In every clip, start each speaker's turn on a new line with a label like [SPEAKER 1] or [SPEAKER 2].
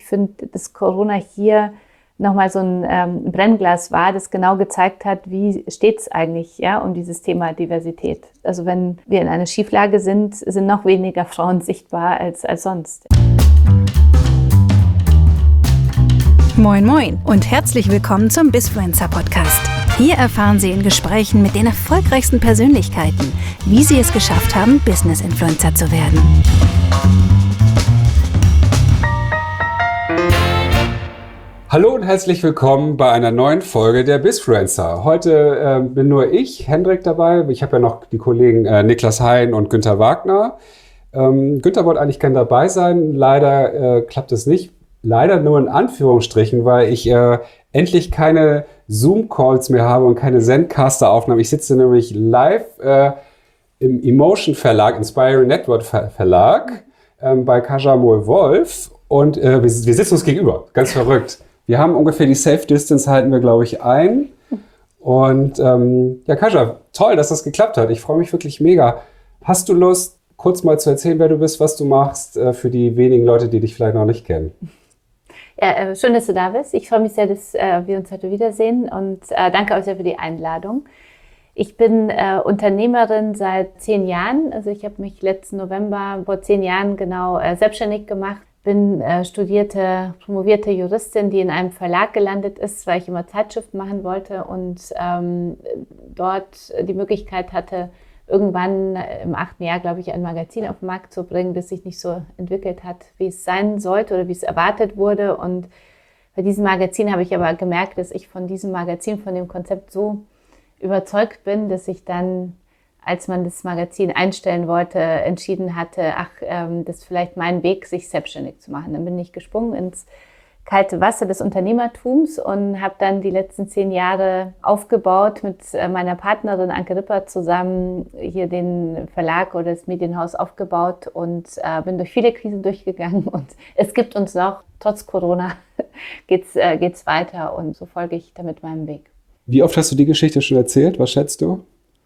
[SPEAKER 1] finde, dass Corona hier nochmal so ein Brennglas war, das genau gezeigt hat, wie steht es eigentlich um dieses Thema Diversität. Also wenn wir in einer Schieflage sind noch weniger Frauen sichtbar als sonst.
[SPEAKER 2] Moin Moin und herzlich willkommen zum Bizfluencer Podcast. Hier erfahren Sie in Gesprächen mit den erfolgreichsten Persönlichkeiten, wie sie es geschafft haben, Business-Influencer zu werden.
[SPEAKER 3] Hallo und herzlich willkommen bei einer neuen Folge der Bizfluencer. Heute bin nur ich, Hendrik, dabei. Ich habe ja noch die Kollegen Niklas Hein und Günther Wagner. Günther wollte eigentlich gern dabei sein. Leider klappt es nicht. Leider nur in Anführungsstrichen, weil ich endlich keine Zoom-Calls mehr habe und keine Zencaster-Aufnahmen. Ich sitze nämlich live im Emotion Verlag, Inspiring Network Verlag, bei Kaja Mohl-Wolf und wir sitzen uns gegenüber. Ganz verrückt. Wir haben ungefähr die Safe Distance, halten wir, glaube ich, ein. Und ja, Kaja, toll, dass das geklappt hat. Ich freue mich wirklich mega. Hast du Lust, kurz mal zu erzählen, wer du bist, was du machst, für die wenigen Leute, die dich vielleicht noch nicht kennen?
[SPEAKER 1] Ja, schön, dass du da bist. Ich freue mich sehr, dass wir uns heute wiedersehen und danke euch sehr für die Einladung. Ich bin Unternehmerin seit 10 Jahren. Also ich habe mich letzten November vor 10 Jahren genau selbstständig gemacht. Bin studierte, promovierte Juristin, die in einem Verlag gelandet ist, weil ich immer Zeitschriften machen wollte und dort die Möglichkeit hatte, irgendwann im 8. Jahr, glaube ich, ein Magazin auf den Markt zu bringen, das sich nicht so entwickelt hat, wie es sein sollte oder wie es erwartet wurde. Und bei diesem Magazin habe ich aber gemerkt, dass ich von diesem Magazin, von dem Konzept so überzeugt bin, dass ich dann, als man das Magazin einstellen wollte, entschieden hatte, das ist vielleicht mein Weg, sich selbstständig zu machen. Dann bin ich gesprungen ins kalte Wasser des Unternehmertums und habe dann die letzten 10 Jahre aufgebaut mit meiner Partnerin Anke Ripper zusammen hier den Verlag oder das Medienhaus aufgebaut und bin durch viele Krisen durchgegangen und es gibt uns noch, trotz Corona geht's weiter und so folge ich damit meinem Weg.
[SPEAKER 3] Wie oft hast du die Geschichte schon erzählt? Was schätzt du?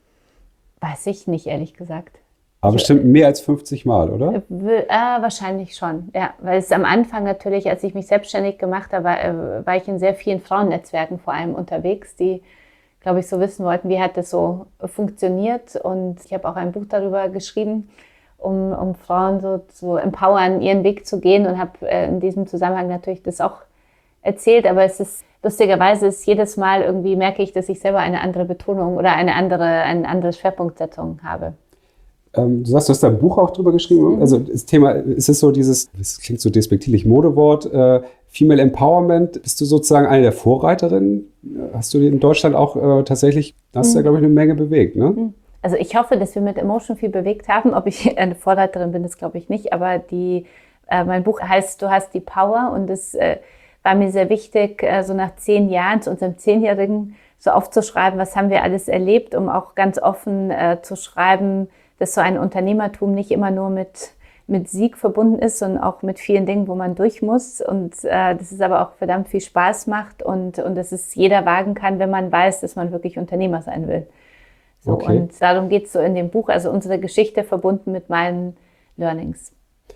[SPEAKER 1] Weiß ich nicht, ehrlich gesagt.
[SPEAKER 3] Aber bestimmt mehr als 50 Mal, oder?
[SPEAKER 1] Wahrscheinlich schon, ja. Weil es am Anfang natürlich, als ich mich selbstständig gemacht habe, war ich in sehr vielen Frauennetzwerken vor allem unterwegs, die, glaube ich, so wissen wollten, wie hat das so funktioniert. Und ich habe auch ein Buch darüber geschrieben, um Frauen so zu empowern, ihren Weg zu gehen und habe in diesem Zusammenhang natürlich das auch erzählt. Aber es ist lustigerweise jedes Mal irgendwie merke ich, dass ich selber eine andere Betonung oder eine andere Schwerpunktsetzung habe.
[SPEAKER 3] Du sagst, du hast da ein Buch auch drüber geschrieben. Also das Thema, ist es so dieses, das klingt so despektierlich, Modewort, Female Empowerment. Bist du sozusagen eine der Vorreiterinnen? Hast du in Deutschland auch tatsächlich, hast du da, glaube ich, eine Menge bewegt, ne?
[SPEAKER 1] Also ich hoffe, dass wir mit Emotion viel bewegt haben. Ob ich eine Vorreiterin bin, das glaube ich nicht. Aber mein Buch heißt Du hast die Power und das war mir sehr wichtig, so nach 10 Jahren, zu unserem 10-Jährigen, so aufzuschreiben, was haben wir alles erlebt, um auch ganz offen zu schreiben, dass so ein Unternehmertum nicht immer nur mit Sieg verbunden ist, sondern auch mit vielen Dingen, wo man durch muss. Und dass es aber auch verdammt viel Spaß macht und dass es jeder wagen kann, wenn man weiß, dass man wirklich Unternehmer sein will. So, okay. Und darum geht es so in dem Buch, also unsere Geschichte verbunden mit meinen Learnings.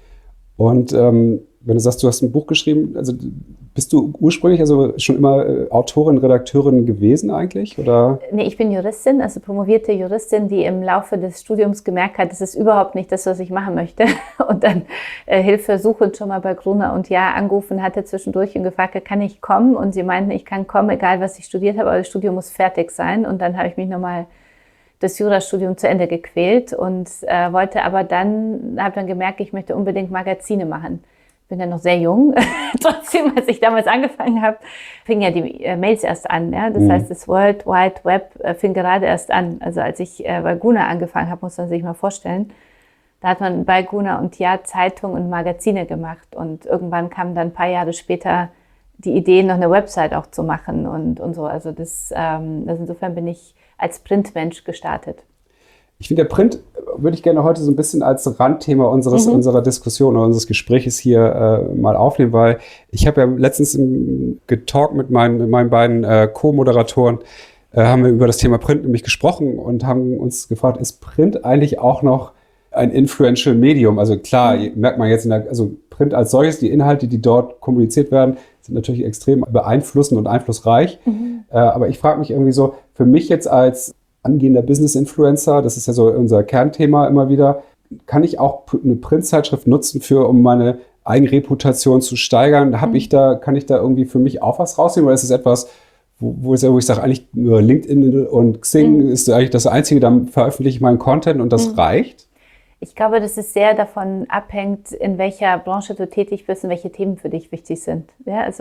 [SPEAKER 3] Und wenn du sagst, du hast ein Buch geschrieben, also bist du ursprünglich also schon immer Autorin, Redakteurin gewesen eigentlich? Oder?
[SPEAKER 1] Nee, ich bin Juristin, also promovierte Juristin, die im Laufe des Studiums gemerkt hat, das ist überhaupt nicht das, was ich machen möchte. Und dann Hilfe suchend schon mal bei Gruner und Jahr angerufen hatte zwischendurch und gefragt, kann ich kommen? Und sie meinten, ich kann kommen, egal was ich studiert habe, aber das Studium muss fertig sein. Und dann habe ich mich nochmal das Jurastudium zu Ende gequält und wollte aber habe dann gemerkt, ich möchte unbedingt Magazine machen. Bin ja noch sehr jung. Trotzdem, als ich damals angefangen habe, fing ja die Mails erst an. Ja? Das heißt, das World Wide Web fing gerade erst an. Also als ich bei Gruner angefangen habe, muss man sich mal vorstellen, da hat man bei Gruner und Jahr Zeitungen und Magazine gemacht. Und irgendwann kam dann ein paar Jahre später die Idee, noch eine Website auch zu machen und so. Also insofern bin ich als Printmensch gestartet.
[SPEAKER 3] Ich finde, der Print würde ich gerne heute so ein bisschen als Randthema unserer Diskussion oder unseres Gesprächs hier mal aufnehmen, weil ich habe ja letztens getalkt mit meinen beiden Co-Moderatoren, haben wir über das Thema Print nämlich gesprochen und haben uns gefragt, ist Print eigentlich auch noch ein influential Medium. Also klar, merkt man jetzt, also Print als solches, die Inhalte, die dort kommuniziert werden, sind natürlich extrem beeinflussend und einflussreich. Aber ich frage mich irgendwie so, für mich jetzt als angehender Business-Influencer, das ist ja so unser Kernthema immer wieder, kann ich auch eine Printzeitschrift nutzen, um meine Eigenreputation zu steigern? Kann ich da irgendwie für mich auch was rausnehmen? Oder ist es etwas, wo ich sage, eigentlich nur LinkedIn und Xing ist eigentlich das Einzige, dann veröffentliche ich meinen Content und das reicht?
[SPEAKER 1] Ich glaube, dass es sehr davon abhängt, in welcher Branche du tätig bist und welche Themen für dich wichtig sind. Ja, also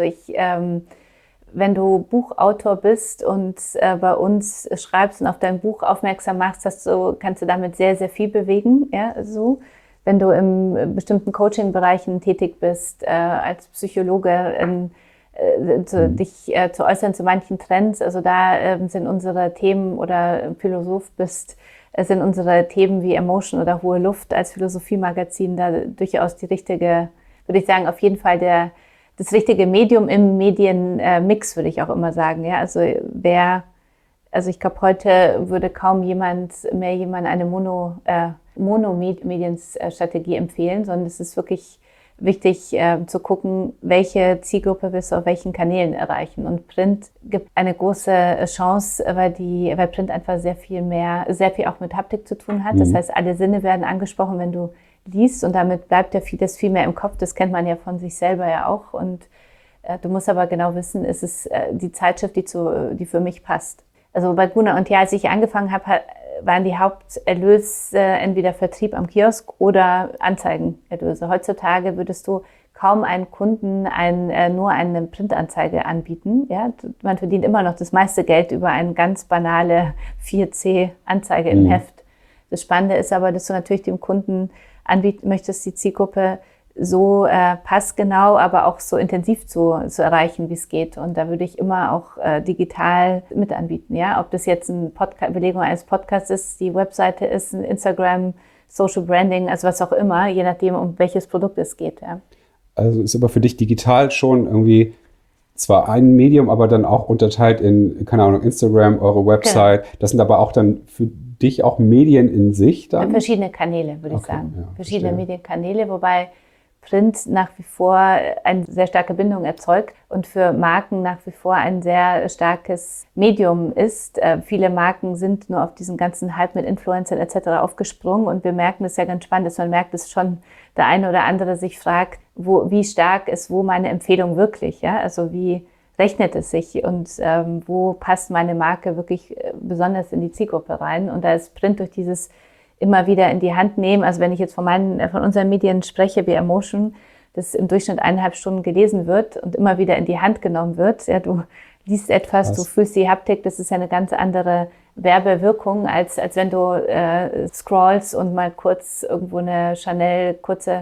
[SPEAKER 1] wenn du Buchautor bist und bei uns schreibst und auf dein Buch aufmerksam machst, kannst du damit sehr, sehr viel bewegen. Ja, so. Wenn du in bestimmten Coaching-Bereichen tätig bist, als Psychologe, dich zu äußern zu manchen Trends, also da sind unsere Themen oder Philosoph bist, sind unsere Themen wie Emotion oder Hohe Luft als Philosophiemagazin da durchaus die richtige, würde ich sagen, auf jeden Fall das richtige Medium im Medienmix, würde ich auch immer sagen. Ja, also ich glaube, heute würde kaum jemand eine Monomedienstrategie empfehlen, sondern es ist wirklich wichtig zu gucken, welche Zielgruppe willst du auf welchen Kanälen erreichen. Und Print gibt eine große Chance, weil Print einfach sehr viel auch mit Haptik zu tun hat. Das heißt, alle Sinne werden angesprochen, wenn du liest, und damit bleibt ja vieles viel mehr im Kopf. Das kennt man ja von sich selber ja auch. Und du musst aber genau wissen, ist es die Zeitschrift, die für mich passt. Also bei Gruner + Jahr, als ich angefangen habe, waren die Haupterlöse entweder Vertrieb am Kiosk oder Anzeigenerlöse. Heutzutage würdest du kaum einen Kunden nur eine Printanzeige anbieten. Ja? Man verdient immer noch das meiste Geld über eine ganz banale 4C-Anzeige im Heft. Das Spannende ist aber, dass du natürlich dem Kunden anbieten möchtest, die Zielgruppe so passgenau, aber auch so intensiv zu erreichen, wie es geht. Und da würde ich immer auch digital mit anbieten. Ja? Ob das jetzt eine Belegung eines Podcasts ist, die Webseite ist, ein Instagram, Social Branding, also was auch immer, je nachdem, um welches Produkt es geht. Ja.
[SPEAKER 3] Also ist aber für dich digital schon irgendwie zwar ein Medium, aber dann auch unterteilt in, keine Ahnung, Instagram, eure Website. Genau. Das sind aber auch dann für dich auch Medien in sich dann?
[SPEAKER 1] Verschiedene Kanäle, würde ich sagen. Ja, verschiedene Medienkanäle, wobei Print nach wie vor eine sehr starke Bindung erzeugt und für Marken nach wie vor ein sehr starkes Medium ist. Viele Marken sind nur auf diesen ganzen Hype mit Influencern etc. aufgesprungen, und wir merken es ja ganz spannend, dass man merkt, dass schon der eine oder andere sich fragt, wie stark ist meine Empfehlung wirklich, ja? Also wie rechnet es sich und wo passt meine Marke wirklich besonders in die Zielgruppe rein, und da ist Print durch dieses immer wieder in die Hand nehmen. Also wenn ich jetzt von unseren Medien spreche, wie Emotion, das im Durchschnitt 1,5 Stunden gelesen wird und immer wieder in die Hand genommen wird. Ja, du liest etwas, du fühlst die Haptik, das ist ja eine ganz andere Werbewirkung, als wenn du scrollst und mal kurz irgendwo eine Chanel,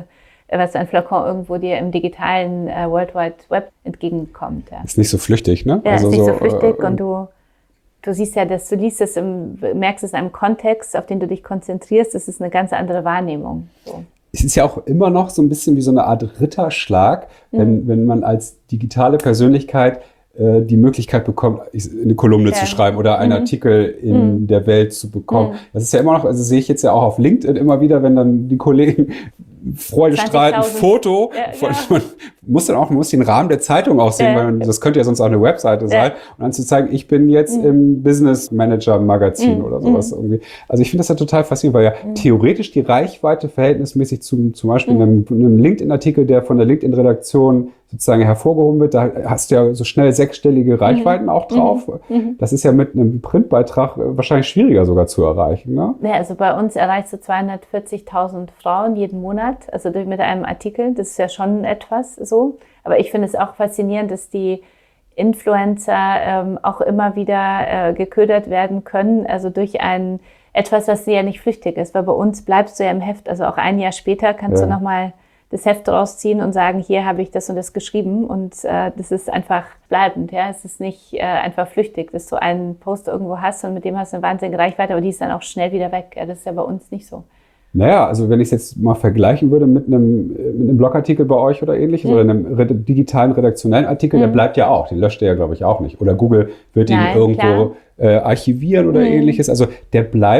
[SPEAKER 1] ein Flakon irgendwo dir im digitalen World Wide Web entgegenkommt. Ja.
[SPEAKER 3] Ist nicht so flüchtig, ne?
[SPEAKER 1] Ja, also ist nicht so flüchtig, und du siehst ja, dass du liest es, merkst es in einem Kontext, auf den du dich konzentrierst. Das ist eine ganz andere Wahrnehmung. So.
[SPEAKER 3] Es ist ja auch immer noch so ein bisschen wie so eine Art Ritterschlag, wenn man als digitale Persönlichkeit die Möglichkeit bekommt, eine Kolumne zu schreiben oder einen Artikel in der Welt zu bekommen. Das ist ja immer noch, also sehe ich jetzt ja auch auf LinkedIn immer wieder, wenn dann die Kollegen freudestrahlend ein Foto, man muss den Rahmen der Zeitung auch sehen, weil das könnte ja sonst auch eine Webseite sein, und dann zu zeigen, ich bin jetzt im Business Manager Magazin oder sowas irgendwie. Also ich finde das ja total faszinierend, weil ja theoretisch die Reichweite verhältnismäßig zum Beispiel einem LinkedIn-Artikel, der von der LinkedIn-Redaktion sozusagen hervorgehoben wird, da hast du ja so schnell 6-stellige Reichweiten auch drauf. Das ist ja mit einem Printbeitrag wahrscheinlich schwieriger sogar zu erreichen. Ne?
[SPEAKER 1] Ja, also bei uns erreichst du 240.000 Frauen jeden Monat, also mit einem Artikel. Das ist ja schon etwas so. Aber ich finde es auch faszinierend, dass die Influencer auch immer wieder geködert werden können, also durch etwas, was ja nicht flüchtig ist. Weil bei uns bleibst du ja im Heft, also auch ein Jahr später kannst du nochmal das Heft rausziehen und sagen, hier habe ich das und das geschrieben, und das ist einfach bleibend. Ja? Es ist nicht einfach flüchtig, dass du einen Post irgendwo hast und mit dem hast du eine wahnsinnige Reichweite, aber die ist dann auch schnell wieder weg. Ja? Das ist ja bei uns nicht so.
[SPEAKER 3] Naja, also wenn ich es jetzt mal vergleichen würde mit einem Blogartikel bei euch oder ähnliches oder einem digitalen redaktionellen Artikel, der bleibt ja auch, den löscht ihr ja, glaube ich, auch nicht. Oder Google wird ihn irgendwo archivieren oder ähnliches. Also der bleibt.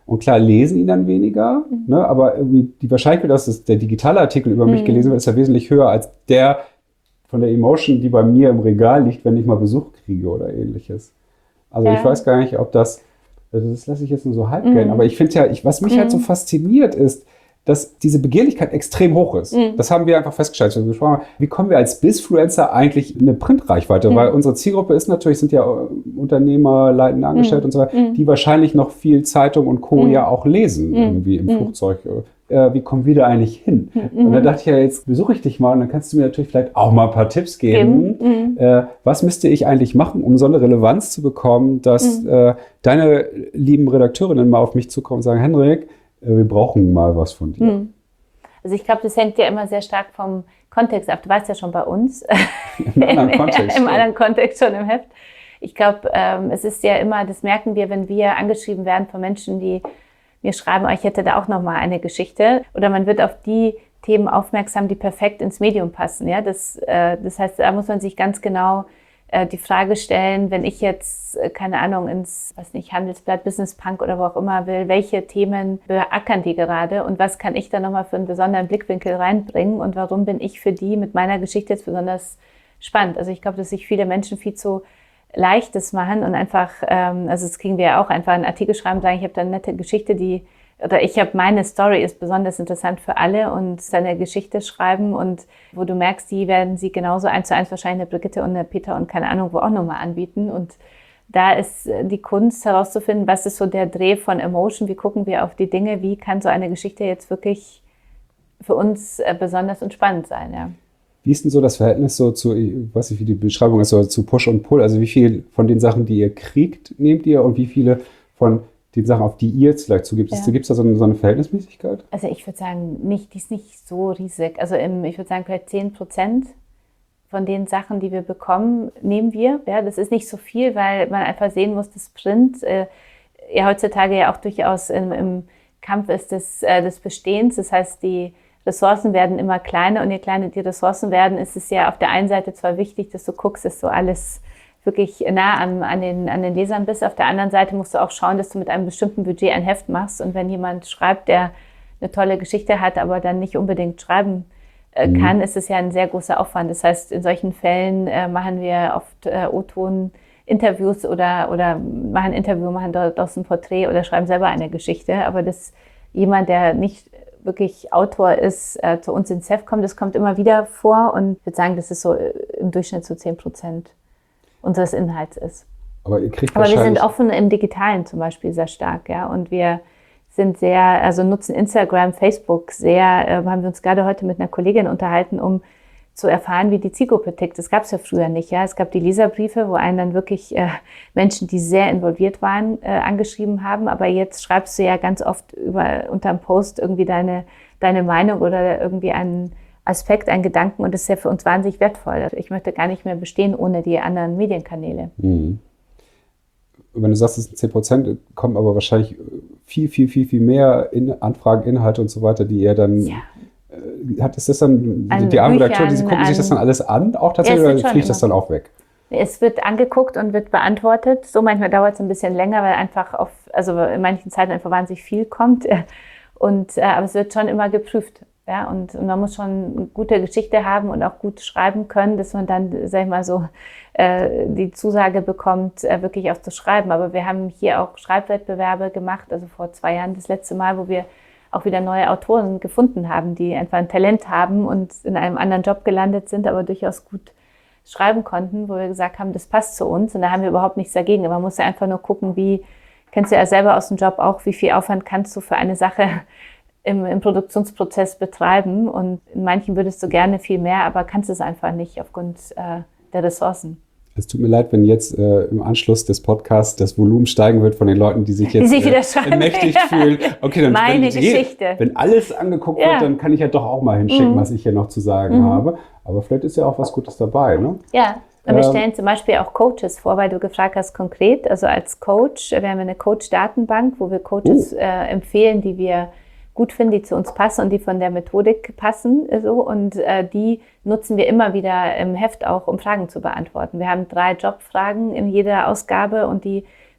[SPEAKER 3] Und klar, lesen ihn dann weniger, ne? Aber irgendwie die Wahrscheinlichkeit, dass der digitale Artikel über mich gelesen wird, ist ja wesentlich höher als der von der Emotion, die bei mir im Regal liegt, wenn ich mal Besuch kriege oder ähnliches. Also ich weiß gar nicht, ob das lasse ich jetzt nur so halb gelten, aber ich finde ja, was mich halt so fasziniert ist, dass diese Begehrlichkeit extrem hoch ist. Das haben wir einfach festgestellt. Also gesprochen haben, wie kommen wir als Bizfluencer eigentlich in eine Printreichweite? Weil unsere Zielgruppe sind ja Unternehmer, leitende Angestellte und so weiter, die wahrscheinlich noch viel Zeitung und Co. ja auch lesen, irgendwie im Flugzeug. Wie kommen wir da eigentlich hin? Und da dachte ich ja, jetzt besuche ich dich mal und dann kannst du mir natürlich vielleicht auch mal ein paar Tipps geben. Was müsste ich eigentlich machen, um so eine Relevanz zu bekommen, dass deine lieben Redakteurinnen mal auf mich zukommen und sagen, Henrik, wir brauchen mal was von dir.
[SPEAKER 1] Also ich glaube, das hängt ja immer sehr stark vom Kontext ab. Du warst ja schon bei uns.
[SPEAKER 3] Im anderen Kontext.
[SPEAKER 1] Im anderen Kontext schon im Heft. Ich glaube, es ist ja immer, das merken wir, wenn wir angeschrieben werden von Menschen, die mir schreiben, ich hätte da auch noch mal eine Geschichte. Oder man wird auf die Themen aufmerksam, die perfekt ins Medium passen. Ja? Das heißt, da muss man sich ganz genau die Frage stellen, wenn ich jetzt, keine Ahnung, ins Handelsblatt, Business Punk oder wo auch immer will, welche Themen beackern die gerade und was kann ich da nochmal für einen besonderen Blickwinkel reinbringen und warum bin ich für die mit meiner Geschichte jetzt besonders spannend. Also ich glaube, dass sich viele Menschen viel zu Leichtes machen und einfach, also das kriegen wir ja auch, einfach einen Artikel schreiben, sagen, ich habe da eine nette Geschichte, meine Story ist besonders interessant für alle und seine Geschichte schreiben und wo du merkst, die werden sie genauso 1:1 wahrscheinlich eine Brigitte und eine Peter und keine Ahnung wo auch nochmal anbieten und da ist die Kunst herauszufinden, was ist so der Dreh von Emotion, wie gucken wir auf die Dinge, wie kann so eine Geschichte jetzt wirklich für uns besonders und spannend sein, ja.
[SPEAKER 3] Wie ist denn so das Verhältnis so zu, ich weiß nicht, wie die Beschreibung ist, so zu Push und Pull, also wie viel von den Sachen, die ihr kriegt, nehmt ihr und wie viele von die Sachen, auf die ihr jetzt vielleicht zugibt. Ja. Gibt es da so eine Verhältnismäßigkeit?
[SPEAKER 1] Also ich würde sagen, die ist nicht so riesig. Also ich würde sagen, vielleicht 10% von den Sachen, die wir bekommen, nehmen wir. Ja, das ist nicht so viel, weil man einfach sehen muss, das Print ja heutzutage ja auch durchaus im Kampf ist des Bestehens. Das heißt, die Ressourcen werden immer kleiner und je kleiner die Ressourcen werden, ist es ja auf der einen Seite zwar wichtig, dass du guckst, dass du alles wirklich nah an den Lesern bist. Auf der anderen Seite musst du auch schauen, dass du mit einem bestimmten Budget ein Heft machst. Und wenn jemand schreibt, der eine tolle Geschichte hat, aber dann nicht unbedingt schreiben kann, ist es ja ein sehr großer Aufwand. Das heißt, in solchen Fällen machen wir oft O-Ton-Interviews oder machen ein Interview, machen daraus ein Porträt oder schreiben selber eine Geschichte. Aber dass jemand, der nicht wirklich Autor ist, zu uns ins Heft kommt, das kommt immer wieder vor. Und ich würde sagen, das ist so im Durchschnitt so 10% unseres Inhalts ist.
[SPEAKER 3] Aber ihr kriegt
[SPEAKER 1] wir sind offen im Digitalen zum Beispiel sehr stark, ja. Und wir sind nutzen Instagram, Facebook sehr, haben wir uns gerade heute mit einer Kollegin unterhalten, um zu erfahren, wie die Zielgruppe tickt. Das gab es ja früher nicht, ja. Es gab die Leserbriefe, wo einen dann wirklich Menschen, die sehr involviert waren, angeschrieben haben. Aber jetzt schreibst du ja ganz oft unter einem Post irgendwie deine Meinung oder irgendwie einen Aspekt, einen Gedanken und das ist ja für uns wahnsinnig wertvoll. Also ich möchte gar nicht mehr bestehen ohne die anderen Medienkanäle.
[SPEAKER 3] Mhm. Wenn du sagst, es sind 10%, kommen aber wahrscheinlich viel mehr Anfragen, Inhalte und so weiter, die ihr dann... Ja. Ist das dann, die armen Redakteure, die gucken sich das dann alles an, auch tatsächlich, oder fliegt das dann auch weg?
[SPEAKER 1] Es wird angeguckt und wird beantwortet. So manchmal dauert es ein bisschen länger, weil einfach in manchen Zeiten einfach wahnsinnig viel kommt. Aber es wird schon immer geprüft. Ja, und man muss schon eine gute Geschichte haben und auch gut schreiben können, dass man dann, sag ich mal so, die Zusage bekommt, wirklich auch zu schreiben. Aber wir haben hier auch Schreibwettbewerbe gemacht, also vor 2 Jahren das letzte Mal, wo wir auch wieder neue Autoren gefunden haben, die einfach ein Talent haben und in einem anderen Job gelandet sind, aber durchaus gut schreiben konnten, wo wir gesagt haben, das passt zu uns und da haben wir überhaupt nichts dagegen. Aber man muss ja einfach nur gucken, kennst du ja selber aus dem Job auch, wie viel Aufwand kannst du für eine Sache im Produktionsprozess betreiben und in manchen würdest du gerne viel mehr, aber kannst es einfach nicht aufgrund der Ressourcen.
[SPEAKER 3] Es tut mir leid, wenn jetzt im Anschluss des Podcasts das Volumen steigen wird von den Leuten, die sich jetzt ermächtigt fühlen. Okay, dann wenn alles angeguckt wird, dann kann ich ja doch auch mal hinschicken, was ich hier noch zu sagen habe. Aber vielleicht ist ja auch was Gutes dabei, ne?
[SPEAKER 1] Ja, und wir stellen zum Beispiel auch Coaches vor, weil du gefragt hast konkret, also als Coach, wir haben eine Coach-Datenbank, wo wir Coaches empfehlen, die wir gut finden, die zu uns passen und die von der Methodik passen. So. Und die nutzen wir immer wieder im Heft auch, um Fragen zu beantworten. Wir haben 3 Jobfragen in jeder Ausgabe und die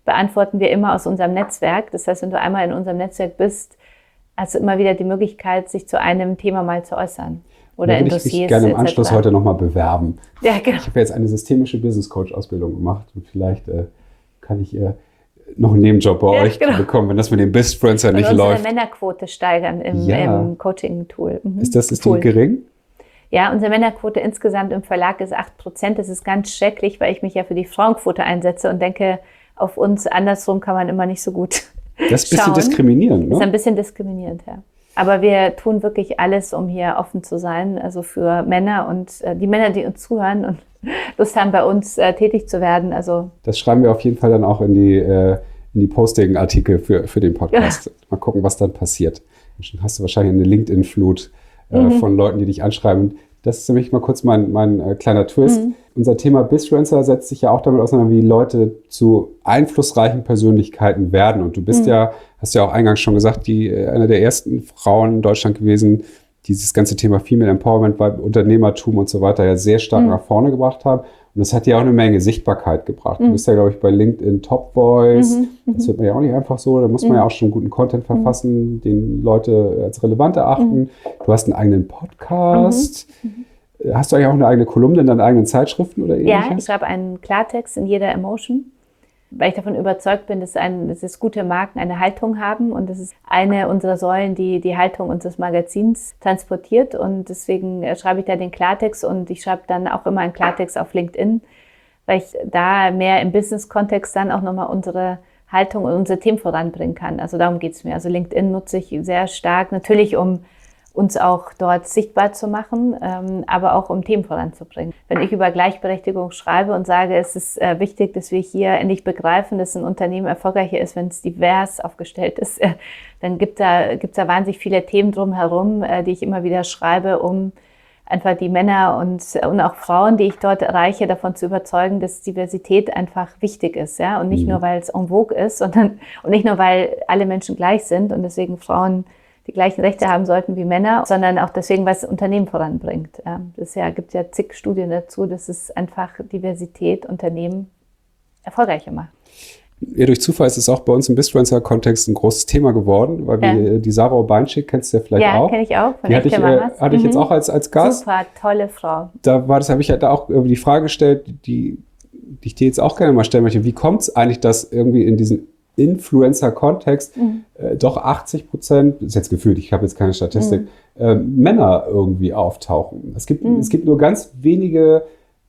[SPEAKER 1] beantworten wir immer aus unserem Netzwerk. Das heißt, wenn du einmal in unserem Netzwerk bist, hast du immer wieder die Möglichkeit, sich zu einem Thema mal zu äußern. Oder in Dossiers. Ich mich
[SPEAKER 3] gerne im Anschluss heute nochmal bewerben.
[SPEAKER 1] Ja, genau.
[SPEAKER 3] Ich habe jetzt eine systemische Business Coach Ausbildung gemacht und vielleicht kann ich noch einen Nebenjob bei euch bekommen, wenn das mit dem Bistfluencer nicht läuft.
[SPEAKER 1] Unsere Männerquote steigern im Coaching-Tool.
[SPEAKER 3] Ist die gering?
[SPEAKER 1] Ja, unsere Männerquote insgesamt im Verlag ist 8%. Das ist ganz schrecklich, weil ich mich ja für die Frauenquote einsetze und denke, auf uns andersrum kann man immer nicht so gut
[SPEAKER 3] Das ist ein bisschen diskriminierend, ne?
[SPEAKER 1] Das ist ein bisschen diskriminierend, ja. Aber wir tun wirklich alles, um hier offen zu sein, also für Männer und die Männer, die uns zuhören und Lust haben, bei uns tätig zu werden. Also
[SPEAKER 3] das schreiben wir auf jeden Fall dann auch in die Posting-Artikel für den Podcast. Ja. Mal gucken, was dann passiert. Dann hast du wahrscheinlich eine LinkedIn-Flut von Leuten, die dich anschreiben. Das ist nämlich mal kurz mein kleiner Twist. Unser Thema Bistfluencer setzt sich ja auch damit auseinander, wie Leute zu einflussreichen Persönlichkeiten werden. Und du bist hast ja auch eingangs schon gesagt, eine der ersten Frauen in Deutschland gewesen, die dieses ganze Thema Female Empowerment, Unternehmertum und so weiter ja sehr stark nach vorne gebracht haben. Und das hat ja auch eine Menge Sichtbarkeit gebracht. Du bist ja, glaube ich, bei LinkedIn Top Voice. Das wird man ja auch nicht einfach so. Da muss man ja auch schon guten Content verfassen, den Leute als relevant erachten. Du hast einen eigenen Podcast. Hast du eigentlich auch eine eigene Kolumne in deinen eigenen Zeitschriften oder ähnliches?
[SPEAKER 1] Ja, ich schreibe einen Klartext in jeder Emotion, weil ich davon überzeugt bin, dass gute Marken eine Haltung haben und das ist eine unserer Säulen, die die Haltung unseres Magazins transportiert und deswegen schreibe ich da den Klartext und ich schreibe dann auch immer einen Klartext auf LinkedIn, weil ich da mehr im Business-Kontext dann auch nochmal unsere Haltung und unsere Themen voranbringen kann. Also darum geht es mir. Also LinkedIn nutze ich sehr stark, natürlich um uns auch dort sichtbar zu machen, aber auch um Themen voranzubringen. Wenn ich über Gleichberechtigung schreibe und sage, es ist wichtig, dass wir hier endlich begreifen, dass ein Unternehmen erfolgreicher ist, wenn es divers aufgestellt ist, dann gibt's da wahnsinnig viele Themen drumherum, die ich immer wieder schreibe, um einfach die Männer und auch Frauen, die ich dort erreiche, davon zu überzeugen, dass Diversität einfach wichtig ist, ja, und nicht nur, weil es en vogue ist, und nicht nur, weil alle Menschen gleich sind und deswegen Frauen die gleichen Rechte haben sollten wie Männer, sondern auch deswegen, was das Unternehmen voranbringt. Gibt ja zig Studien dazu, dass es einfach Diversität Unternehmen erfolgreicher macht.
[SPEAKER 3] Ja, durch Zufall ist es auch bei uns im Bistfluencer-Kontext ein großes Thema geworden, weil wir die Sarah Urbanczyk kennst du ja vielleicht auch.
[SPEAKER 1] Ja, kenne ich auch.
[SPEAKER 3] Von hatte ich jetzt auch als Gast.
[SPEAKER 1] Super, tolle Frau.
[SPEAKER 3] Habe ich halt auch die Frage gestellt, die ich dir jetzt auch gerne mal stellen möchte. Wie kommt es eigentlich, dass irgendwie in diesen Influencer-Kontext doch 80%, das ist jetzt gefühlt, ich habe jetzt keine Statistik, Männer irgendwie auftauchen. Es gibt nur ganz wenige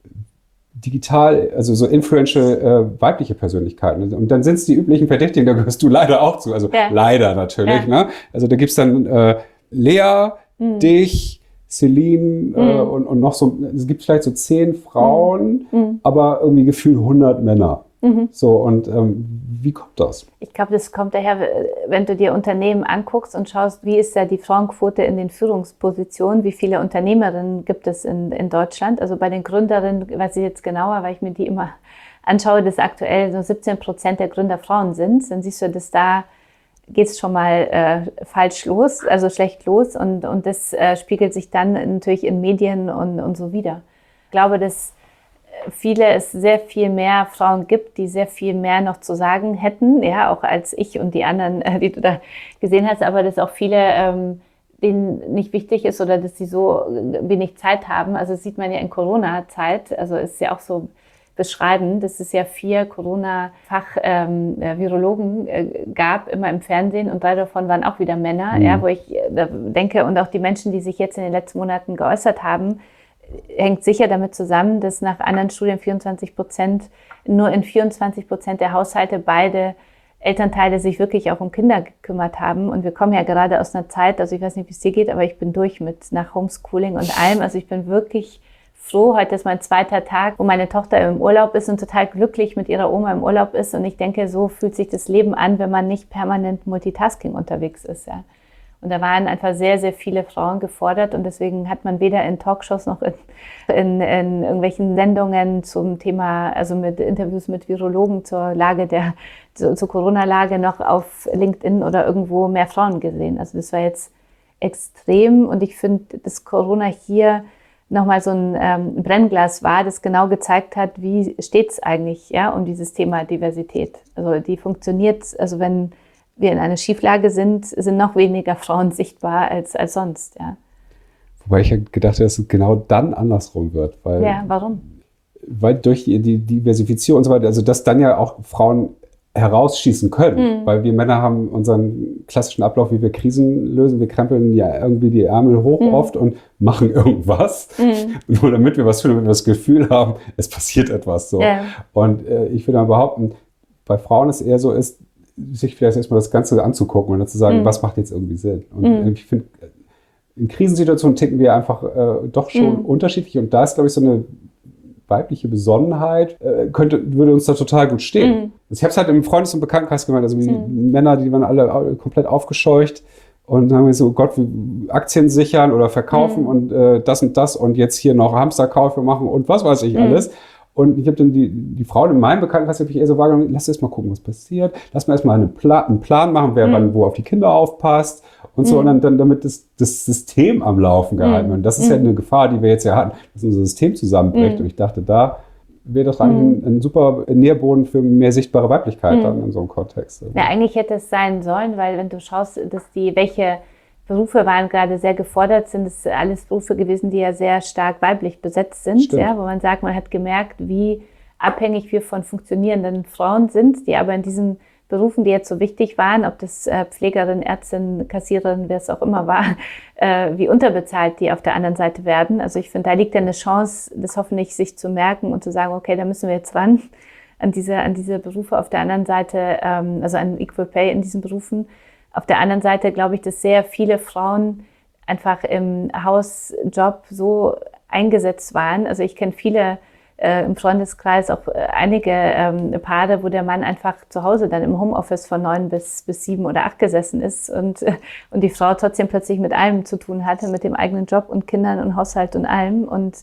[SPEAKER 3] also so influential weibliche Persönlichkeiten. Und dann sind es die üblichen Verdächtigen, da gehörst du leider auch zu. Also leider natürlich. Ne? Also da gibt es dann Lea, dich, Celine und noch so, es gibt vielleicht so 10 Frauen, aber irgendwie gefühlt 100 Männer. So, und wie kommt das?
[SPEAKER 1] Ich glaube, das kommt daher, wenn du dir Unternehmen anguckst und schaust, wie ist da die Frauenquote in den Führungspositionen, wie viele Unternehmerinnen gibt es in Deutschland. Also bei den Gründerinnen weiß ich jetzt genauer, weil ich mir die immer anschaue, dass aktuell so 17% der Gründer Frauen sind. Dann siehst du, dass da geht es schon mal falsch los, also schlecht los. Und das spiegelt sich dann natürlich in Medien und so wieder. Ich glaube, dass es sehr viel mehr Frauen gibt, die sehr viel mehr noch zu sagen hätten, ja, auch als ich und die anderen, die du da gesehen hast, aber dass auch viele, denen nicht wichtig ist oder dass sie so wenig Zeit haben. Also das sieht man ja in Corona-Zeit, also ist ja auch so beschreibend, dass es ja 4 Corona-Fach-Virologen gab, immer im Fernsehen und 3 davon waren auch wieder Männer, ja, wo ich denke, und auch die Menschen, die sich jetzt in den letzten Monaten geäußert haben, hängt sicher damit zusammen, dass nach anderen Studien nur in 24% der Haushalte beide Elternteile sich wirklich auch um Kinder gekümmert haben. Und wir kommen ja gerade aus einer Zeit, also ich weiß nicht, wie es dir geht, aber ich bin durch nach Homeschooling und allem. Also ich bin wirklich froh, heute ist mein 2. Tag, wo meine Tochter im Urlaub ist und total glücklich mit ihrer Oma im Urlaub ist. Und ich denke, so fühlt sich das Leben an, wenn man nicht permanent Multitasking unterwegs ist, ja. Und da waren einfach sehr, sehr viele Frauen gefordert und deswegen hat man weder in Talkshows noch in irgendwelchen Sendungen zum Thema, also mit Interviews mit Virologen zur Corona-Lage noch auf LinkedIn oder irgendwo mehr Frauen gesehen. Also das war jetzt extrem und ich finde, dass Corona hier nochmal so ein Brennglas war, das genau gezeigt hat, wie steht es eigentlich, ja, um dieses Thema Diversität. Also die funktioniert, also wenn wir in einer Schieflage sind noch weniger Frauen sichtbar als sonst, ja.
[SPEAKER 3] Wobei ich ja gedacht habe, dass es genau dann andersrum wird. Weil,
[SPEAKER 1] ja, warum?
[SPEAKER 3] Weil durch die Diversifizierung und so weiter, also dass dann ja auch Frauen herausschießen können, weil wir Männer haben unseren klassischen Ablauf, wie wir Krisen lösen. Wir krempeln ja irgendwie die Ärmel hoch oft und machen irgendwas, nur damit wir was tun, damit wir das Gefühl haben, es passiert etwas so. Yeah. Und ich würde mal behaupten, bei Frauen es eher so ist, sich vielleicht erstmal das Ganze anzugucken und dann zu sagen, was macht jetzt irgendwie Sinn. Und ich finde, in Krisensituationen ticken wir einfach doch schon unterschiedlich und da ist, glaube ich, so eine weibliche Besonnenheit würde uns da total gut stehen. Also ich habe es halt im Freundes- und Bekanntenkreis gemeint, also die Männer, die waren alle komplett aufgescheucht und dann haben wir so, oh Gott, Aktien sichern oder verkaufen und das und jetzt hier noch Hamsterkäufe machen und was weiß ich alles. Und ich habe dann die Frauen in meinem Bekanntenkreis habe ich eher so wahrgenommen, lass erst mal gucken, was passiert. Lass mal erstmal einen Plan machen, wer wann wo auf die Kinder aufpasst und so. Und dann damit das System am Laufen gehalten wird. Und das ist ja eine Gefahr, die wir jetzt ja hatten, dass unser System zusammenbricht. Und ich dachte, da wäre doch eigentlich ein super Nährboden für mehr sichtbare Weiblichkeit dann in so einem Kontext.
[SPEAKER 1] Ja, eigentlich hätte es sein sollen, weil wenn du schaust, dass welche Berufe waren gerade sehr gefordert, sind es alles Berufe gewesen, die ja sehr stark weiblich besetzt sind, ja, wo man sagt, man hat gemerkt, wie abhängig wir von funktionierenden Frauen sind, die aber in diesen Berufen, die jetzt so wichtig waren, ob das Pflegerin, Ärztin, Kassiererin, wer es auch immer war, wie unterbezahlt die auf der anderen Seite werden. Also ich finde, da liegt ja eine Chance, das hoffentlich sich zu merken und zu sagen, okay, da müssen wir jetzt ran an diese Berufe. Auf der anderen Seite, also an Equal Pay in diesen Berufen. Auf der anderen Seite glaube ich, dass sehr viele Frauen einfach im Hausjob so eingesetzt waren. Also ich kenne viele im Freundeskreis, auch einige Paare, wo der Mann einfach zu Hause dann im Homeoffice von 9 bis 7 oder 8 gesessen ist und die Frau trotzdem plötzlich mit allem zu tun hatte, mit dem eigenen Job und Kindern und Haushalt und allem. Und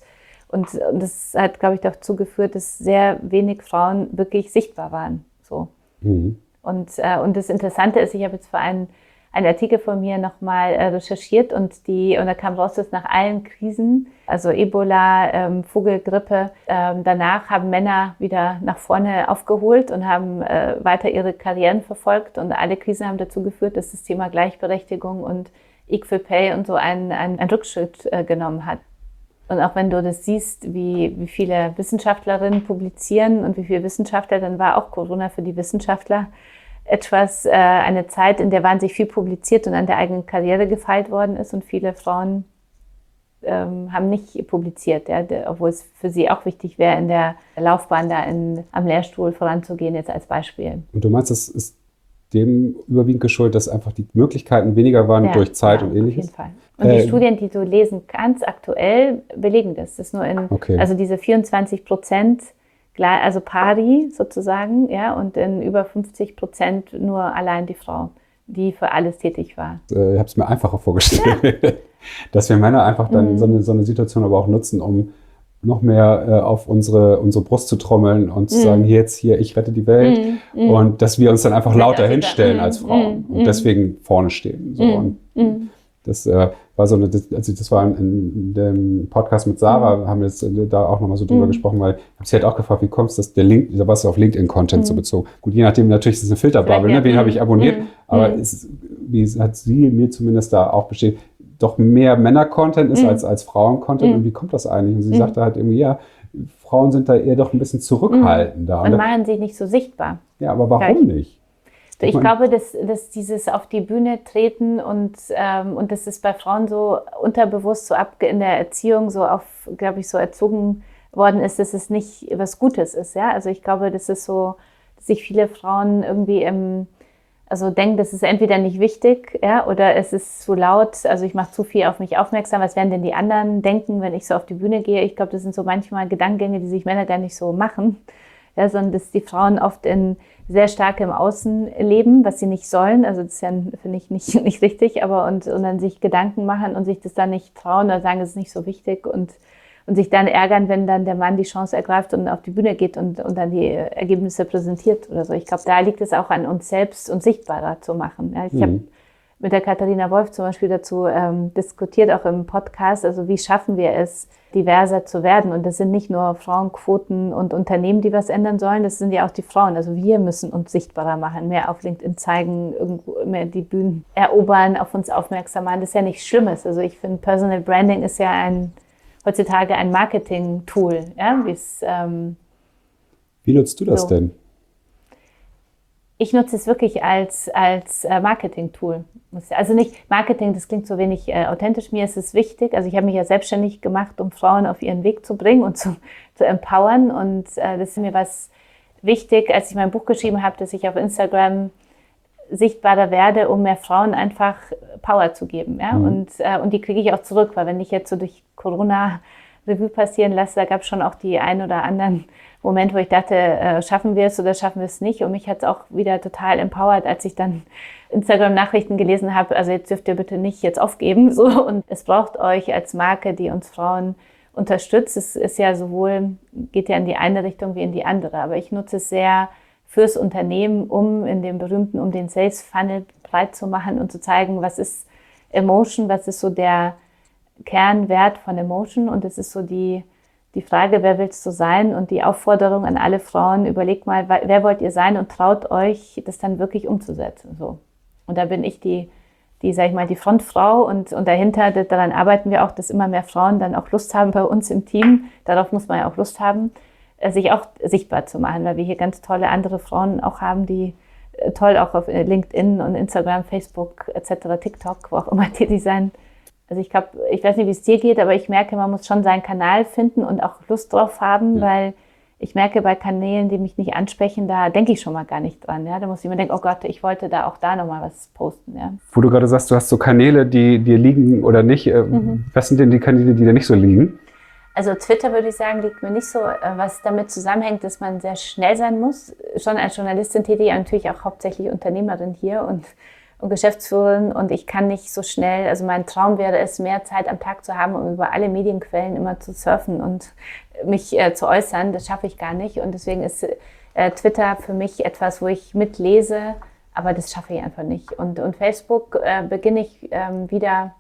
[SPEAKER 1] das hat, glaube ich, dazu geführt, dass sehr wenig Frauen wirklich sichtbar waren. So. Und das Interessante ist, ich habe jetzt für einen Artikel von mir nochmal recherchiert und da kam raus, dass nach allen Krisen, also Ebola, Vogelgrippe, danach haben Männer wieder nach vorne aufgeholt und haben weiter ihre Karrieren verfolgt und alle Krisen haben dazu geführt, dass das Thema Gleichberechtigung und Equal Pay und so einen Rückschritt genommen hat. Und auch wenn du das siehst, wie viele Wissenschaftlerinnen publizieren und wie viele Wissenschaftler, dann war auch Corona für die Wissenschaftler eine Zeit, in der wahnsinnig viel publiziert und an der eigenen Karriere gefeilt worden ist und viele Frauen haben nicht publiziert, ja, obwohl es für sie auch wichtig wäre, in der Laufbahn da am Lehrstuhl voranzugehen, jetzt als Beispiel.
[SPEAKER 3] Und du meinst, das ist dem überwiegend geschuldet, dass einfach die Möglichkeiten weniger waren durch Zeit und Ähnliches?
[SPEAKER 1] Auf jeden Fall. Und die Studien, die du lesen kannst, aktuell belegen das. Das ist nur also diese 24%, also pari sozusagen, ja, und in über 50% nur allein die Frau, die für alles tätig war.
[SPEAKER 3] Ich habe es mir einfacher vorgestellt, dass wir Männer einfach dann so eine Situation aber auch nutzen, um noch mehr auf unsere Brust zu trommeln und zu sagen, hier, ich rette die Welt. Und dass wir uns dann einfach lauter hinstellen als Frauen und deswegen vorne stehen. So. Und das war das war in dem Podcast mit Sarah, haben wir jetzt da auch nochmal so drüber gesprochen, weil ich habe sie halt auch gefragt, wie kommt es, dass da war es auf LinkedIn-Content so bezogen. Gut, je nachdem, natürlich ist es eine Filterbubble, ne? Wen habe ich abonniert, aber wie hat sie mir zumindest da auch bestätigt, doch mehr Männer-Content ist als Frauen-Content. Und wie kommt das eigentlich? Und sie sagte halt irgendwie, ja, Frauen sind da eher doch ein bisschen zurückhaltender.
[SPEAKER 1] Und machen sich nicht so sichtbar.
[SPEAKER 3] Ja, aber warum nicht?
[SPEAKER 1] Ich glaube, dass dieses auf die Bühne treten und dass es bei Frauen so unterbewusst so in der Erziehung so glaube ich, so erzogen worden ist, dass es nicht was Gutes ist. Ja? Also ich glaube, das ist so, dass sich viele Frauen irgendwie also denken, das ist entweder nicht wichtig, ja, oder es ist zu laut, also ich mache zu viel auf mich aufmerksam, was werden denn die anderen denken, wenn ich so auf die Bühne gehe? Ich glaube, das sind so manchmal Gedankengänge, die sich Männer gar nicht so machen, ja, sondern dass die Frauen oft sehr stark im Außen leben, was sie nicht sollen, also das ist ja, finde ich, nicht richtig, aber und dann sich Gedanken machen und sich das dann nicht trauen oder sagen, es ist nicht so wichtig und sich dann ärgern, wenn dann der Mann die Chance ergreift und auf die Bühne geht und dann die Ergebnisse präsentiert oder so. Ich glaube, da liegt es auch an uns selbst, uns sichtbarer zu machen. Ja, ich habe mit der Katharina Wolf zum Beispiel dazu diskutiert, auch im Podcast, also wie schaffen wir es, diverser zu werden. Und das sind nicht nur Frauenquoten und Unternehmen, die was ändern sollen, das sind ja auch die Frauen. Also wir müssen uns sichtbarer machen, mehr auf LinkedIn zeigen, irgendwo mehr die Bühnen erobern, auf uns aufmerksam machen. Das ist ja nichts Schlimmes. Also ich finde, Personal Branding ist ja heutzutage ein Marketing-Tool. Ja?
[SPEAKER 3] Wie nutzt du das denn?
[SPEAKER 1] Ich nutze es wirklich als Marketing-Tool. Also nicht Marketing, das klingt so wenig authentisch. Mir ist es wichtig. Also ich habe mich ja selbstständig gemacht, um Frauen auf ihren Weg zu bringen und zu empowern. Und das ist mir was wichtig, als ich mein Buch geschrieben habe, dass ich auf Instagram sichtbarer werde, um mehr Frauen einfach Power zu geben. Ja? Und die kriege ich auch zurück, weil wenn ich jetzt so durch Corona Revue passieren lasse, da gab es schon auch die ein oder anderen Moment, wo ich dachte, schaffen wir es oder schaffen wir es nicht? Und mich hat es auch wieder total empowert, als ich dann Instagram-Nachrichten gelesen habe, also jetzt dürft ihr bitte nicht jetzt aufgeben. So. Und es braucht euch als Marke, die uns Frauen unterstützt. Es ist ja geht ja in die eine Richtung wie in die andere. Aber ich nutze es sehr fürs Unternehmen, um den Sales Funnel breit zu machen und zu zeigen, was ist Emotion, was ist so der Kernwert von Emotion. Und es ist so die Frage, wer willst du sein? Und die Aufforderung an alle Frauen, überlegt mal, wer wollt ihr sein und traut euch, das dann wirklich umzusetzen. So. Und da bin ich die Frontfrau und dahinter, daran arbeiten wir auch, dass immer mehr Frauen dann auch Lust haben bei uns im Team. Darauf muss man ja auch Lust haben, sich auch sichtbar zu machen, weil wir hier ganz tolle andere Frauen auch haben, die toll auch auf LinkedIn und Instagram, Facebook etc., TikTok, wo auch immer tätig sein. Also ich glaube, ich weiß nicht, wie es dir geht, aber ich merke, man muss schon seinen Kanal finden und auch Lust drauf haben, weil ich merke, bei Kanälen, die mich nicht ansprechen, da denke ich schon mal gar nicht dran. Ja? Da muss ich mir denken, oh Gott, ich wollte da nochmal was posten. Ja?
[SPEAKER 3] Wo du gerade sagst, du hast so Kanäle, die dir liegen oder nicht. Was sind denn die Kanäle, die dir nicht so liegen?
[SPEAKER 1] Also Twitter, würde ich sagen, liegt mir nicht so. Was damit zusammenhängt, dass man sehr schnell sein muss. Schon als Journalistin tätig, natürlich auch hauptsächlich Unternehmerin hier und Geschäftsführerin, und ich kann nicht so schnell, also mein Traum wäre es, mehr Zeit am Tag zu haben, um über alle Medienquellen immer zu surfen und mich zu äußern. Das schaffe ich gar nicht, und deswegen ist Twitter für mich etwas, wo ich mitlese, aber das schaffe ich einfach nicht. Und Facebook beginne ich wieder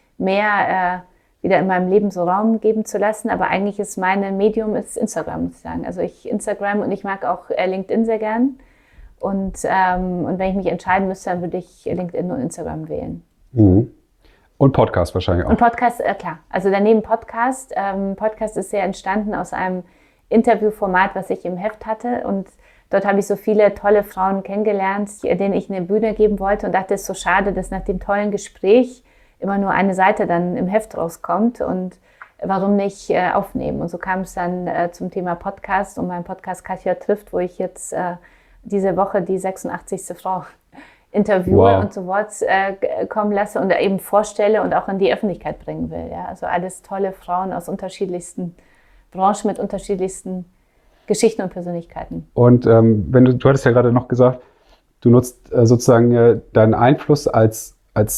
[SPEAKER 1] mehr wieder in meinem Leben so Raum geben zu lassen, aber eigentlich ist mein Medium Instagram, muss ich sagen. Also Instagram, und ich mag auch LinkedIn sehr gern. Und wenn ich mich entscheiden müsste, dann würde ich LinkedIn und Instagram wählen.
[SPEAKER 3] Mhm. Und Podcast wahrscheinlich auch.
[SPEAKER 1] Und Podcast, klar. Also daneben Podcast. Podcast ist ja entstanden aus einem Interviewformat, was ich im Heft hatte. Und dort habe ich so viele tolle Frauen kennengelernt, denen ich eine Bühne geben wollte, und dachte, es ist so schade, dass nach dem tollen Gespräch immer nur eine Seite dann im Heft rauskommt. Und warum nicht aufnehmen? Und so kam es dann zum Thema Podcast und mein Podcast Katja trifft, wo ich jetzt diese Woche die 86. Frau interviewe und zu Wort kommen lasse und eben vorstelle und auch in die Öffentlichkeit bringen will. Ja? Also alles tolle Frauen aus unterschiedlichsten Branchen mit unterschiedlichsten Geschichten und Persönlichkeiten. Und
[SPEAKER 3] du hattest ja gerade noch gesagt, du nutzt sozusagen deinen Einfluss als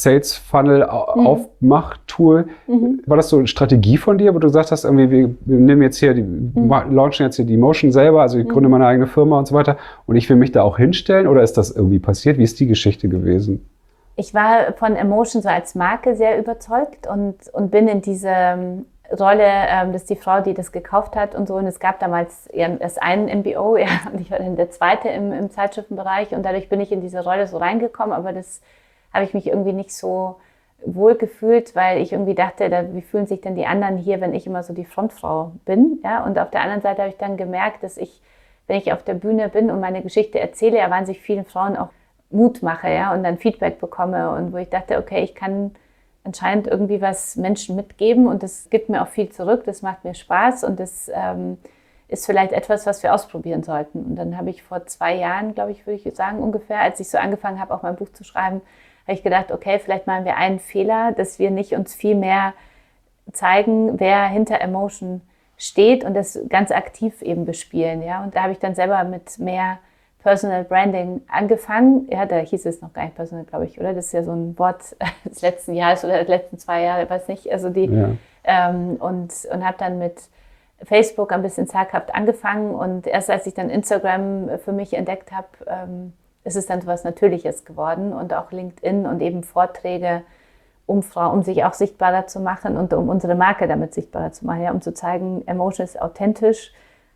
[SPEAKER 3] Sales-Funnel-Aufmach-Tool. War das so eine Strategie von dir, wo du gesagt hast, irgendwie, wir nehmen jetzt hier, launchen jetzt hier die Emotion selber, also ich gründe meine eigene Firma und so weiter, und ich will mich da auch hinstellen, oder ist das irgendwie passiert? Wie ist die Geschichte gewesen?
[SPEAKER 1] Ich war von Emotion so als Marke sehr überzeugt und bin in diese Rolle, das ist die Frau, die das gekauft hat und so, und es gab damals erst einen MBO, ja, und ich war dann der zweite im Zeitschriftenbereich, und dadurch bin ich in diese Rolle so reingekommen, aber das habe ich mich irgendwie nicht so wohl gefühlt, weil ich irgendwie dachte, wie fühlen sich denn die anderen hier, wenn ich immer so die Frontfrau bin? Ja? Und auf der anderen Seite habe ich dann gemerkt, dass ich, wenn ich auf der Bühne bin und meine Geschichte erzähle, ja wahnsinnig vielen Frauen auch Mut mache, ja, und dann Feedback bekomme, und wo ich dachte, okay, ich kann anscheinend irgendwie was Menschen mitgeben, und das gibt mir auch viel zurück, das macht mir Spaß, und das ist vielleicht etwas, was wir ausprobieren sollten. Und dann habe ich vor 2 Jahren, glaube ich, würde ich sagen, ungefähr, als ich so angefangen habe, auch mein Buch zu schreiben, habe ich gedacht, okay, vielleicht machen wir einen Fehler, dass wir nicht uns viel mehr zeigen, wer hinter Emotion steht, und das ganz aktiv eben bespielen. Ja? Und da habe ich dann selber mit mehr Personal Branding angefangen. Ja, da hieß es noch gar nicht Personal, glaube ich, oder? Das ist ja so ein Wort des letzten Jahres oder der letzten 2 Jahre, ich weiß nicht. Also und habe dann mit Facebook ein bisschen zaghaft angefangen, und erst als ich dann Instagram für mich entdeckt habe, ist es dann so was Natürliches geworden und auch LinkedIn und eben Vorträge, um sich auch sichtbarer zu machen und um unsere Marke damit sichtbarer zu machen, ja, um zu zeigen, Emotion ist authentisch.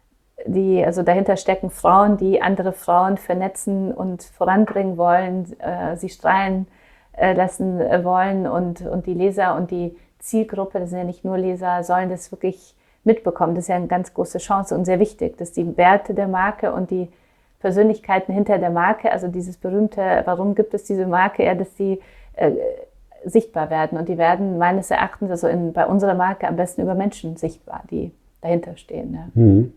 [SPEAKER 1] Also dahinter stecken Frauen, die andere Frauen vernetzen und voranbringen wollen, sie strahlen lassen wollen und die Leser und die Zielgruppe, das sind ja nicht nur Leser, sollen das wirklich mitbekommen. Das ist ja eine ganz große Chance und sehr wichtig, dass die Werte der Marke und die Persönlichkeiten hinter der Marke, also dieses berühmte, warum gibt es diese Marke, ja, dass die sichtbar werden. Und die werden meines Erachtens, also bei unserer Marke am besten über Menschen sichtbar, die dahinter stehen. Ja.
[SPEAKER 3] Mhm.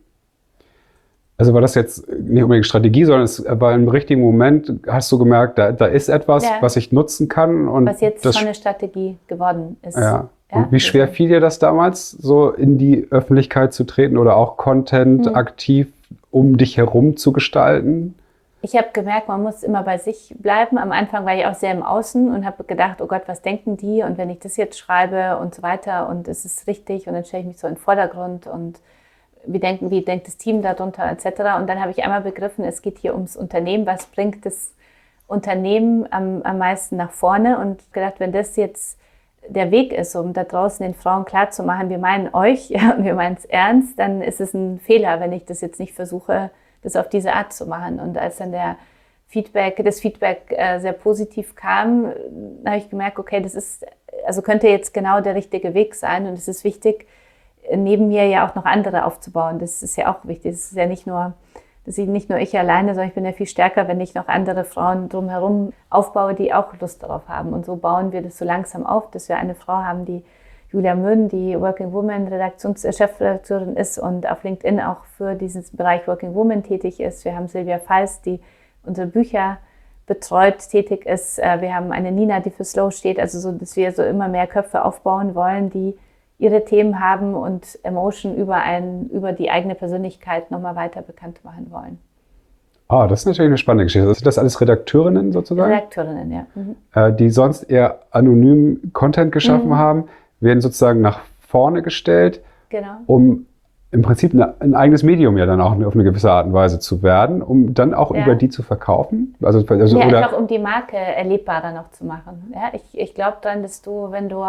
[SPEAKER 3] Also war das jetzt nicht unbedingt Strategie, sondern es war im richtigen Moment, hast du gemerkt, da ist etwas, was ich nutzen kann. Und
[SPEAKER 1] was jetzt schon eine Strategie geworden ist.
[SPEAKER 3] Ja. Und wie schwer fiel dir das damals, so in die Öffentlichkeit zu treten oder auch Content aktiv um dich herum zu gestalten?
[SPEAKER 1] Ich habe gemerkt, man muss immer bei sich bleiben. Am Anfang war ich auch sehr im Außen und habe gedacht, oh Gott, was denken die? Und wenn ich das jetzt schreibe und so weiter und ist es richtig? Und dann stelle ich mich so in den Vordergrund und wie denkt das Team darunter etc. Und dann habe ich einmal begriffen, es geht hier ums Unternehmen. Was bringt das Unternehmen am meisten nach vorne? Und gedacht, wenn das jetzt der Weg ist, um da draußen den Frauen klarzumachen, wir meinen euch und wir meinen es ernst, dann ist es ein Fehler, wenn ich das jetzt nicht versuche, das auf diese Art zu machen. Und als dann das Feedback sehr positiv kam, habe ich gemerkt, okay, könnte jetzt genau der richtige Weg sein. Und es ist wichtig, neben mir ja auch noch andere aufzubauen. Das ist ja auch wichtig. Das ist ja nicht nur ich alleine, sondern ich bin ja viel stärker, wenn ich noch andere Frauen drumherum aufbaue, die auch Lust darauf haben. Und so bauen wir das so langsam auf, dass wir eine Frau haben, die Julia Mön, die Working Woman Chefredakteurin ist und auf LinkedIn auch für diesen Bereich Working Woman tätig ist. Wir haben Silvia Feist, die unsere Bücher betreut, tätig ist. Wir haben eine Nina, die für Slow steht. Also so, dass wir so immer mehr Köpfe aufbauen wollen, die ihre Themen haben und Emotion über die eigene Persönlichkeit nochmal weiter bekannt machen wollen.
[SPEAKER 3] Ah, das ist natürlich eine spannende Geschichte. Sind das alles Redakteurinnen sozusagen?
[SPEAKER 1] Redakteurinnen, ja.
[SPEAKER 3] Die sonst eher anonym Content geschaffen haben, werden sozusagen nach vorne gestellt, um im Prinzip ein eigenes Medium ja dann auch auf eine gewisse Art und Weise zu werden, um dann auch über die zu verkaufen?
[SPEAKER 1] Einfach um die Marke erlebbarer noch zu machen. Ja, ich glaube dann, dass wenn du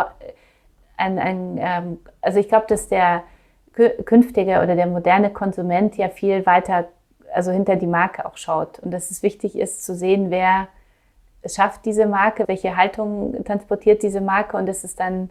[SPEAKER 1] ich glaube, dass der künftige oder der moderne Konsument ja viel weiter, also hinter die Marke auch schaut. Und dass es wichtig ist zu sehen, wer schafft diese Marke, welche Haltung transportiert diese Marke. Und dass es dann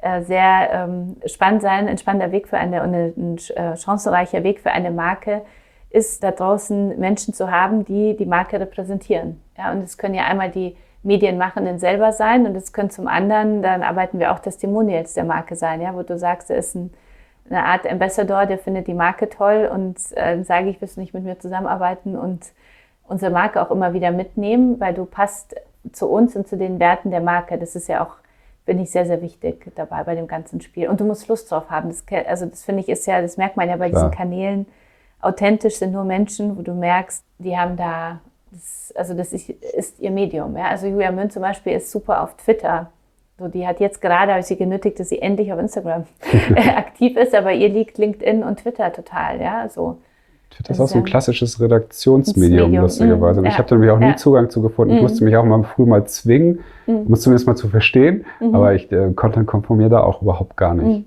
[SPEAKER 1] sehr spannend sein, ein spannender Weg für ein chancenreicher Weg für eine Marke ist, da draußen Menschen zu haben, die die Marke repräsentieren. Ja, und es können ja einmal die Medienmachenden selber sein und es können zum anderen, dann arbeiten wir auch Testimonials der Marke sein, ja, wo du sagst, er ist eine Art Ambassador, der findet die Marke toll und sage ich, willst du nicht mit mir zusammenarbeiten und unsere Marke auch immer wieder mitnehmen, weil du passt zu uns und zu den Werten der Marke. Das ist ja auch, finde ich, sehr, sehr wichtig dabei bei dem ganzen Spiel. Und du musst Lust drauf haben. Das finde ich das merkt man ja bei diesen Kanälen. Authentisch sind nur Menschen, wo du merkst, die haben da, das ist ihr Medium. Ja? Also Julia Mön zum Beispiel ist super auf Twitter. So, die hat jetzt gerade, habe ich sie genötigt, dass sie endlich auf Instagram aktiv ist, aber ihr liegt LinkedIn und Twitter total. Ja? So.
[SPEAKER 3] Twitter ist auch so ein klassisches Redaktionsmedium, lustigerweise. Ich habe da nämlich auch nie Zugang zu gefunden. Ich musste mich auch früh mal zwingen, um es zumindest mal zu verstehen, aber Content kommt von mir da auch überhaupt gar nicht.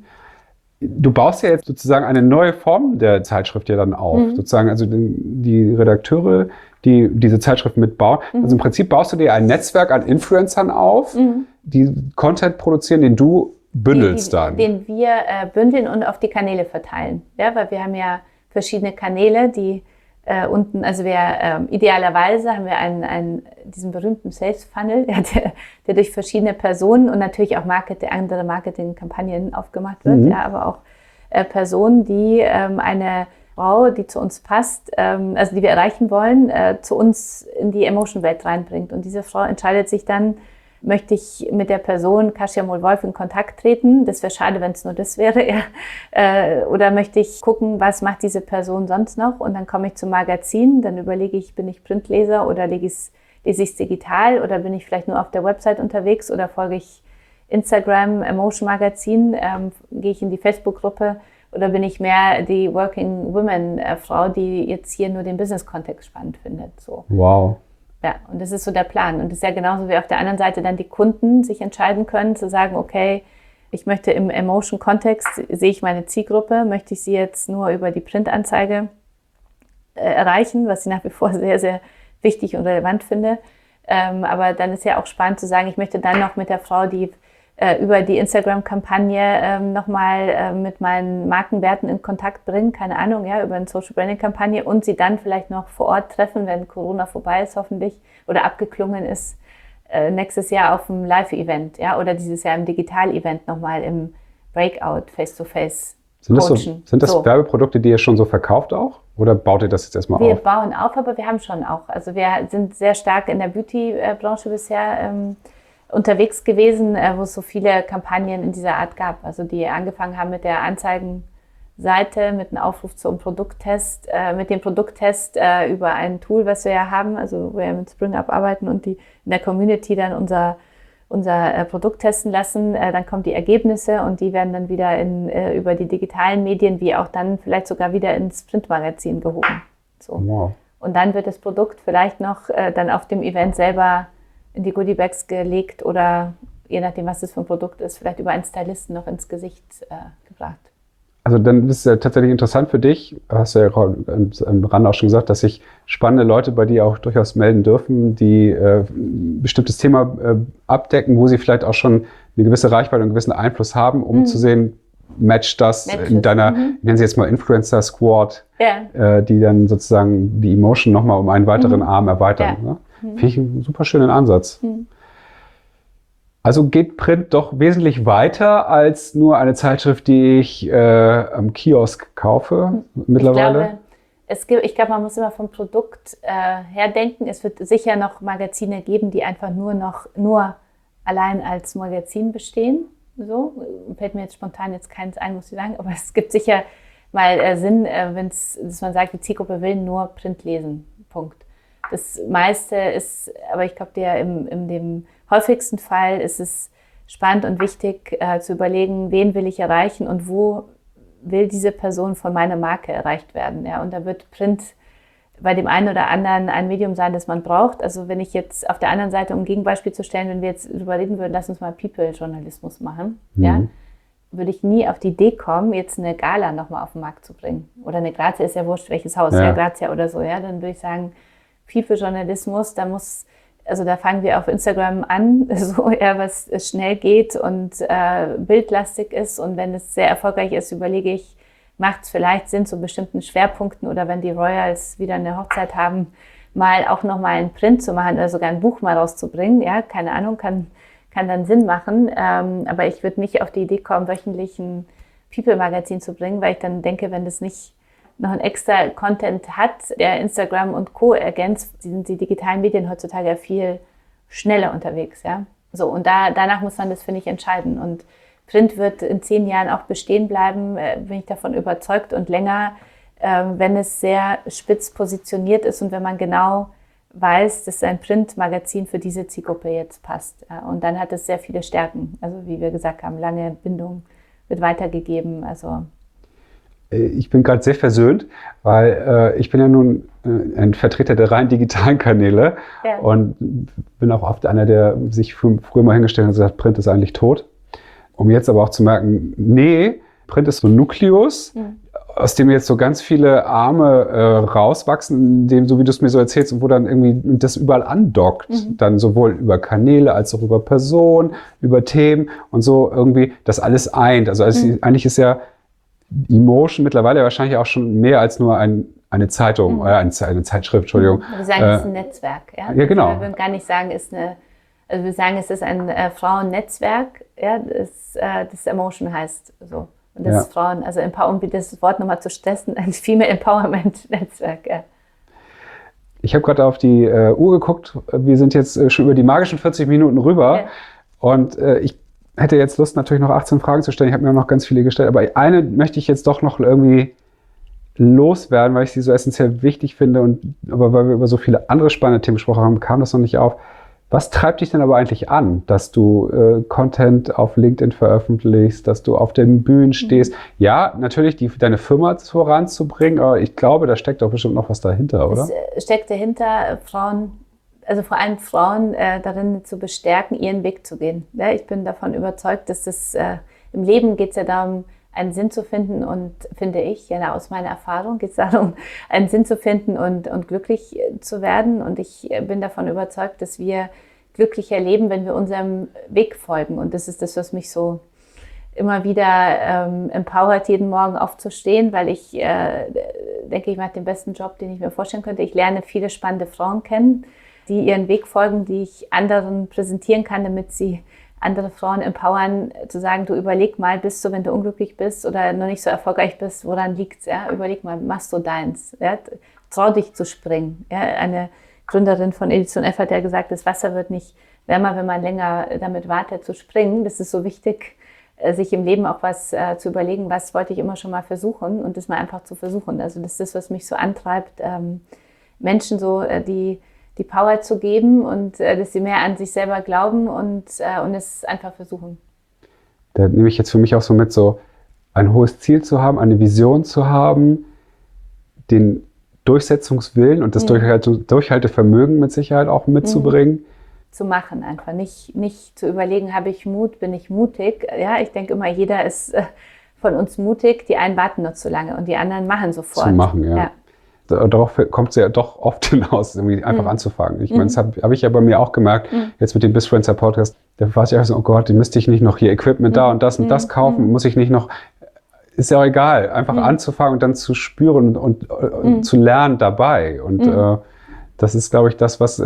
[SPEAKER 3] Du baust ja jetzt sozusagen eine neue Form der Zeitschrift ja dann auf. Sozusagen, also die Redakteure, die diese Zeitschrift mitbauen. Also im Prinzip baust du dir ein Netzwerk an Influencern auf, die Content produzieren, den du bündelst dann.
[SPEAKER 1] Den wir bündeln und auf die Kanäle verteilen. Ja, weil wir haben ja verschiedene Kanäle, die unten, also idealerweise haben wir diesen berühmten Sales Funnel, der durch verschiedene Personen und natürlich auch andere Marketingkampagnen aufgemacht wird, ja, aber auch Personen, die eine Frau, die zu uns passt, also die wir erreichen wollen, zu uns in die Emotion-Welt reinbringt. Und diese Frau entscheidet sich dann, möchte ich mit der Person Kasia Mohl-Wolf in Kontakt treten? Das wäre schade, wenn es nur das wäre. Ja. Oder möchte ich gucken, was macht diese Person sonst noch? Und dann komme ich zum Magazin, dann überlege ich, bin ich Printleser oder lese ich es digital oder bin ich vielleicht nur auf der Website unterwegs oder folge ich Instagram, Emotion Magazin, gehe ich in die Facebook-Gruppe oder bin ich mehr die Working Woman Frau, die jetzt hier nur den Business-Kontext spannend findet? So.
[SPEAKER 3] Wow.
[SPEAKER 1] Ja, und das ist so der Plan. Und das ist ja genauso wie auf der anderen Seite dann die Kunden sich entscheiden können, zu sagen, okay, ich möchte im Emotion-Kontext, sehe ich meine Zielgruppe, möchte ich sie jetzt nur über die Printanzeige erreichen, was ich nach wie vor sehr, sehr wichtig und relevant finde. Aber dann ist ja auch spannend zu sagen, ich möchte dann noch mit der Frau, die über die Instagram-Kampagne nochmal mit meinen Markenwerten in Kontakt bringen, keine Ahnung, ja, über eine Social-Branding-Kampagne und sie dann vielleicht noch vor Ort treffen, wenn Corona vorbei ist hoffentlich oder abgeklungen ist, nächstes Jahr auf einem Live-Event, ja, oder dieses Jahr im Digital-Event nochmal im Breakout, Face-to-Face coachen.
[SPEAKER 3] Sind das Werbeprodukte, die ihr schon so verkauft auch? Oder baut ihr das jetzt erstmal auf?
[SPEAKER 1] Wir bauen auf, aber wir haben schon auch. Also wir sind sehr stark in der Beauty-Branche bisher unterwegs gewesen, wo es so viele Kampagnen in dieser Art gab. Also die angefangen haben mit der Anzeigenseite, mit einem Aufruf zum Produkttest, mit dem Produkttest über ein Tool, was wir ja haben, also wo wir mit SpringUp arbeiten und die in der Community dann unser Produkt testen lassen. Dann kommen die Ergebnisse und die werden dann wieder über die digitalen Medien wie auch dann vielleicht sogar wieder ins Printmagazin gehoben. So.
[SPEAKER 3] Wow.
[SPEAKER 1] Und dann wird das Produkt vielleicht noch dann auf dem Event selber in die Goodiebags gelegt oder je nachdem, was das für ein Produkt ist, vielleicht über einen Stylisten noch ins Gesicht gebracht.
[SPEAKER 3] Also dann ist es ja tatsächlich interessant für dich, hast du ja am Rand auch schon gesagt, dass sich spannende Leute bei dir auch durchaus melden dürfen, die ein bestimmtes Thema abdecken, wo sie vielleicht auch schon eine gewisse Reichweite und einen gewissen Einfluss haben, um zu sehen, matcht das in deiner, ich nenne sie jetzt mal Influencer-Squad, die dann sozusagen die Emotion nochmal um einen weiteren Arm erweitern. Ne? Finde ich einen super schönen Ansatz. Also geht Print doch wesentlich weiter als nur eine Zeitschrift, die ich am Kiosk kaufe mittlerweile.
[SPEAKER 1] Ich glaube, man muss immer vom Produkt her denken. Es wird sicher noch Magazine geben, die einfach nur allein als Magazin bestehen. So fällt mir jetzt spontan keins ein, muss ich sagen. Aber es gibt sicher mal Sinn, dass man sagt, die Zielgruppe will nur Print lesen. Punkt. Das meiste ist, aber ich glaube, in dem häufigsten Fall ist es spannend und wichtig zu überlegen, wen will ich erreichen und wo will diese Person von meiner Marke erreicht werden. Ja? Und da wird Print bei dem einen oder anderen ein Medium sein, das man braucht. Also wenn ich jetzt auf der anderen Seite, um ein Gegenbeispiel zu stellen, wenn wir jetzt darüber reden würden, lass uns mal People-Journalismus machen, ja? Würde ich nie auf die Idee kommen, jetzt eine Gala nochmal auf den Markt zu bringen. Oder eine Grazia, ist ja wurscht, welches Haus, ja Grazia oder so. Ja? Dann würde ich sagen, People-Journalismus, da fangen wir auf Instagram an, so eher was schnell geht und bildlastig ist. Und wenn es sehr erfolgreich ist, überlege ich, macht es vielleicht Sinn zu bestimmten Schwerpunkten oder wenn die Royals wieder eine Hochzeit haben, mal auch nochmal einen Print zu machen oder sogar ein Buch mal rauszubringen. Ja, keine Ahnung, kann dann Sinn machen. Aber ich würde nicht auf die Idee kommen, wöchentlich ein People-Magazin zu bringen, weil ich dann denke, wenn das nicht noch ein extra Content hat, der Instagram und Co. ergänzt, sind die digitalen Medien heutzutage ja viel schneller unterwegs. Ja? So, und danach muss man das, finde ich, entscheiden. Und Print wird in 10 Jahren auch bestehen bleiben, bin ich davon überzeugt und länger, wenn es sehr spitz positioniert ist und wenn man genau weiß, dass ein Printmagazin für diese Zielgruppe jetzt passt. Ja? Und dann hat es sehr viele Stärken. Also wie wir gesagt haben, lange Bindung wird weitergegeben. Also
[SPEAKER 3] ich bin gerade sehr versöhnt, weil ich bin ja nun ein Vertreter der rein digitalen Kanäle und bin auch oft einer, der sich früher mal hingestellt hat und gesagt, Print ist eigentlich tot. Um jetzt aber auch zu merken, nee, Print ist so ein Nukleus, aus dem jetzt so ganz viele Arme rauswachsen, dem, so wie du es mir so erzählst, wo dann irgendwie das überall andockt. Dann sowohl über Kanäle als auch über Personen, über Themen und so irgendwie das alles eint. Also eigentlich ist ja Emotion mittlerweile wahrscheinlich auch schon mehr als nur eine Zeitung oder eine Zeitschrift, Entschuldigung.
[SPEAKER 1] Wir sagen, es ist ein Netzwerk. Ja,
[SPEAKER 3] ja genau.
[SPEAKER 1] Wir würden gar nicht sagen, wir sagen, es ist ein Frauennetzwerk, ja, das Emotion heißt so. Und das ist Frauen, also um das Wort nochmal zu stressen, ein Female Empowerment Netzwerk. Ja.
[SPEAKER 3] Ich habe gerade auf die Uhr geguckt, wir sind jetzt schon über die magischen 40 Minuten rüber und ich hätte jetzt Lust, natürlich noch 18 Fragen zu stellen. Ich habe mir noch ganz viele gestellt, aber eine möchte ich jetzt doch noch irgendwie loswerden, weil ich sie so essentiell wichtig finde. Aber weil wir über so viele andere spannende Themen gesprochen haben, kam das noch nicht auf. Was treibt dich denn aber eigentlich an, dass du Content auf LinkedIn veröffentlichst, dass du auf den Bühnen stehst? Ja, natürlich deine Firma voranzubringen, aber ich glaube, da steckt doch bestimmt noch was dahinter, oder?
[SPEAKER 1] Es steckt dahinter, Frauen also vor allem Frauen darin zu bestärken, ihren Weg zu gehen. Ja, ich bin davon überzeugt, dass das im Leben geht es ja darum, einen Sinn zu finden und finde ich, ja, aus meiner Erfahrung geht es darum, einen Sinn zu finden und glücklich zu werden. Und ich bin davon überzeugt, dass wir glücklicher leben, wenn wir unserem Weg folgen. Und das ist das, was mich so immer wieder empowert, jeden Morgen aufzustehen, weil ich denke, ich mache den besten Job, den ich mir vorstellen könnte. Ich lerne viele spannende Frauen kennen, die ihren Weg folgen, die ich anderen präsentieren kann, damit sie andere Frauen empowern, zu sagen, du überleg mal, bist du, wenn du unglücklich bist oder noch nicht so erfolgreich bist, woran liegt's? Ja? Überleg mal, machst du deins? Ja? Trau dich zu springen. Ja? Eine Gründerin von Edition F hat ja gesagt, das Wasser wird nicht wärmer, wenn man länger damit wartet zu springen. Das ist so wichtig, sich im Leben auch was zu überlegen, was wollte ich immer schon mal versuchen und das mal einfach zu versuchen. Also das ist das, was mich so antreibt, Menschen so die Power zu geben und dass sie mehr an sich selber glauben und es einfach versuchen.
[SPEAKER 3] Da nehme ich jetzt für mich auch so mit, so ein hohes Ziel zu haben, eine Vision zu haben, den Durchsetzungswillen und das Durchhaltevermögen mit Sicherheit auch mitzubringen.
[SPEAKER 1] Zu machen einfach, nicht zu überlegen, habe ich Mut, bin ich mutig. Ja, ich denke immer, jeder ist von uns mutig, die einen warten nur zu lange und die anderen machen sofort.
[SPEAKER 3] Zu machen, ja. Darauf kommt es ja doch oft hinaus, irgendwie einfach anzufangen. Ich meine, das habe ich ja bei mir auch gemerkt, jetzt mit dem BizFluencer Podcast, da war ich einfach so, oh Gott, müsste ich nicht noch hier Equipment da und das kaufen, muss ich nicht noch, ist ja auch egal, einfach anzufangen und dann zu spüren und zu lernen dabei. Und das ist, glaube ich, das, was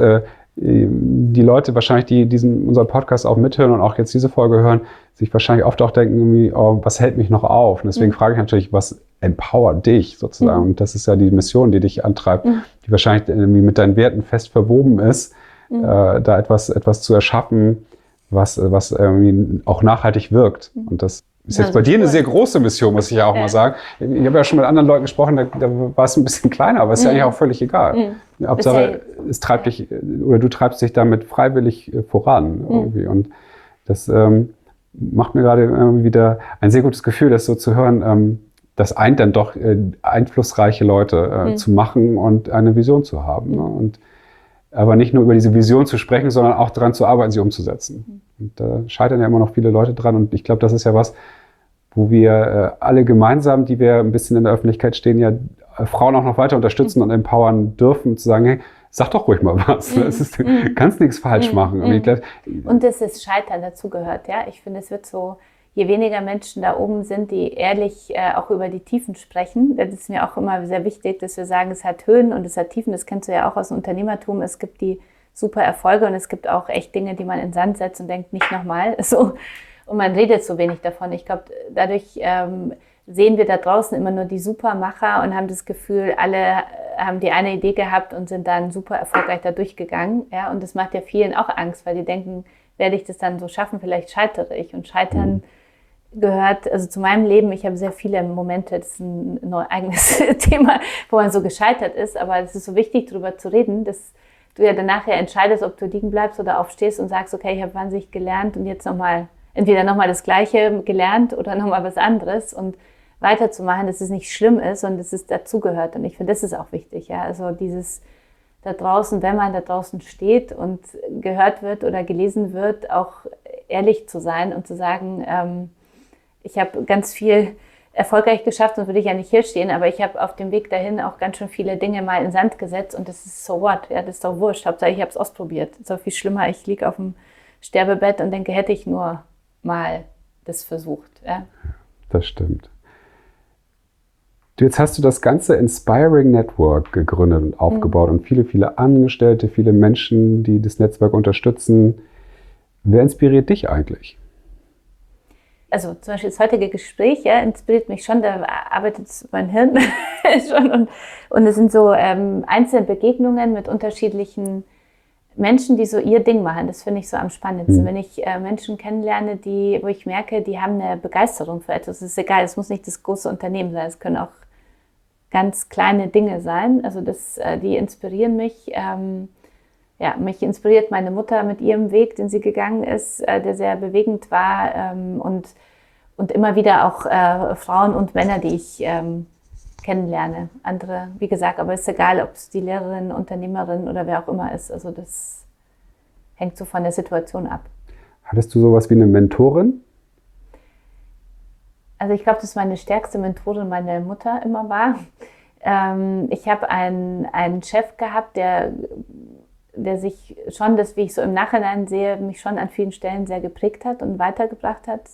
[SPEAKER 3] die Leute wahrscheinlich, die unseren Podcast auch mithören und auch jetzt diese Folge hören, sich wahrscheinlich oft auch denken, irgendwie, oh, was hält mich noch auf? Und deswegen frage ich natürlich, was empowert dich sozusagen? Und das ist ja die Mission, die dich antreibt, die wahrscheinlich irgendwie mit deinen Werten fest verwoben ist, da etwas zu erschaffen, was irgendwie auch nachhaltig wirkt. Und das ist jetzt bei dir eine sehr große Mission, muss ich ja auch mal sagen. Ich habe ja schon mit anderen Leuten gesprochen, da war es ein bisschen kleiner, aber ist ja eigentlich auch völlig egal. Hauptsache, es treibt dich, oder du treibst dich damit freiwillig voran irgendwie. Und das macht mir gerade wieder ein sehr gutes Gefühl, das so zu hören, das eint dann doch einflussreiche Leute zu machen und eine Vision zu haben. Ne? Und aber nicht nur über diese Vision zu sprechen, sondern auch daran zu arbeiten, sie umzusetzen. Und da scheitern ja immer noch viele Leute dran. Und ich glaube, das ist ja was, wo wir alle gemeinsam, die wir ein bisschen in der Öffentlichkeit stehen, ja Frauen auch noch weiter unterstützen und empowern dürfen, zu sagen, hey, sag doch ruhig mal was. Kannst nichts falsch machen.
[SPEAKER 1] Und dass das Scheitern dazugehört. Ja? Ich finde, es wird so, je weniger Menschen da oben sind, die ehrlich auch über die Tiefen sprechen, das ist mir auch immer sehr wichtig, dass wir sagen, es hat Höhen und es hat Tiefen, das kennst du ja auch aus dem Unternehmertum, es gibt die super Erfolge und es gibt auch echt Dinge, die man in den Sand setzt und denkt, nicht nochmal, so. Und man redet so wenig davon. Ich glaube, dadurch sehen wir da draußen immer nur die Supermacher und haben das Gefühl, alle haben die eine Idee gehabt und sind dann super erfolgreich da durchgegangen, ja, und das macht ja vielen auch Angst, weil die denken, werde ich das dann so schaffen, vielleicht scheitere ich, und Scheitern gehört also zu meinem Leben. Ich habe sehr viele Momente, das ist ein eigenes Thema, wo man so gescheitert ist, aber es ist so wichtig, darüber zu reden, dass du ja danach ja entscheidest, ob du liegen bleibst oder aufstehst und sagst, okay, ich habe wahnsinnig gelernt und jetzt entweder nochmal das Gleiche gelernt oder nochmal was anderes und weiterzumachen, dass es nicht schlimm ist und dass es dazugehört. Und ich finde, das ist auch wichtig, ja, also dieses da draußen, wenn man da draußen steht und gehört wird oder gelesen wird, auch ehrlich zu sein und zu sagen, ich habe ganz viel erfolgreich geschafft, sonst würde ich ja nicht hier stehen, aber ich habe auf dem Weg dahin auch ganz schön viele Dinge mal in den Sand gesetzt und das ist so what, ja, das ist doch wurscht. Hauptsache, ich habe es ausprobiert. Das ist doch viel schlimmer, ich liege auf dem Sterbebett und denke, hätte ich nur mal das versucht. Ja.
[SPEAKER 3] Das stimmt. Jetzt hast du das ganze Inspiring Network gegründet und aufgebaut und viele, viele Angestellte, viele Menschen, die das Netzwerk unterstützen. Wer inspiriert dich eigentlich?
[SPEAKER 1] Also zum Beispiel das heutige Gespräch, ja, inspiriert mich schon, da arbeitet mein Hirn schon und es sind so einzelne Begegnungen mit unterschiedlichen Menschen, die so ihr Ding machen. Das finde ich so am spannendsten. Wenn ich Menschen kennenlerne, wo ich merke, die haben eine Begeisterung für etwas. Es ist egal, es muss nicht das große Unternehmen sein, es können auch ganz kleine Dinge sein. Also die inspirieren mich. Mich inspiriert meine Mutter mit ihrem Weg, den sie gegangen ist, der sehr bewegend war und immer wieder auch Frauen und Männer, die ich kennenlerne. Andere, wie gesagt, aber es ist egal, ob es die Lehrerin, Unternehmerin oder wer auch immer ist. Also das hängt so von der Situation ab.
[SPEAKER 3] Hattest du sowas wie eine Mentorin?
[SPEAKER 1] Also ich glaube, dass meine stärkste Mentorin meine Mutter immer war. Ich habe einen Chef gehabt, der sich schon, das, wie ich so im Nachhinein sehe, mich schon an vielen Stellen sehr geprägt hat und weitergebracht hat.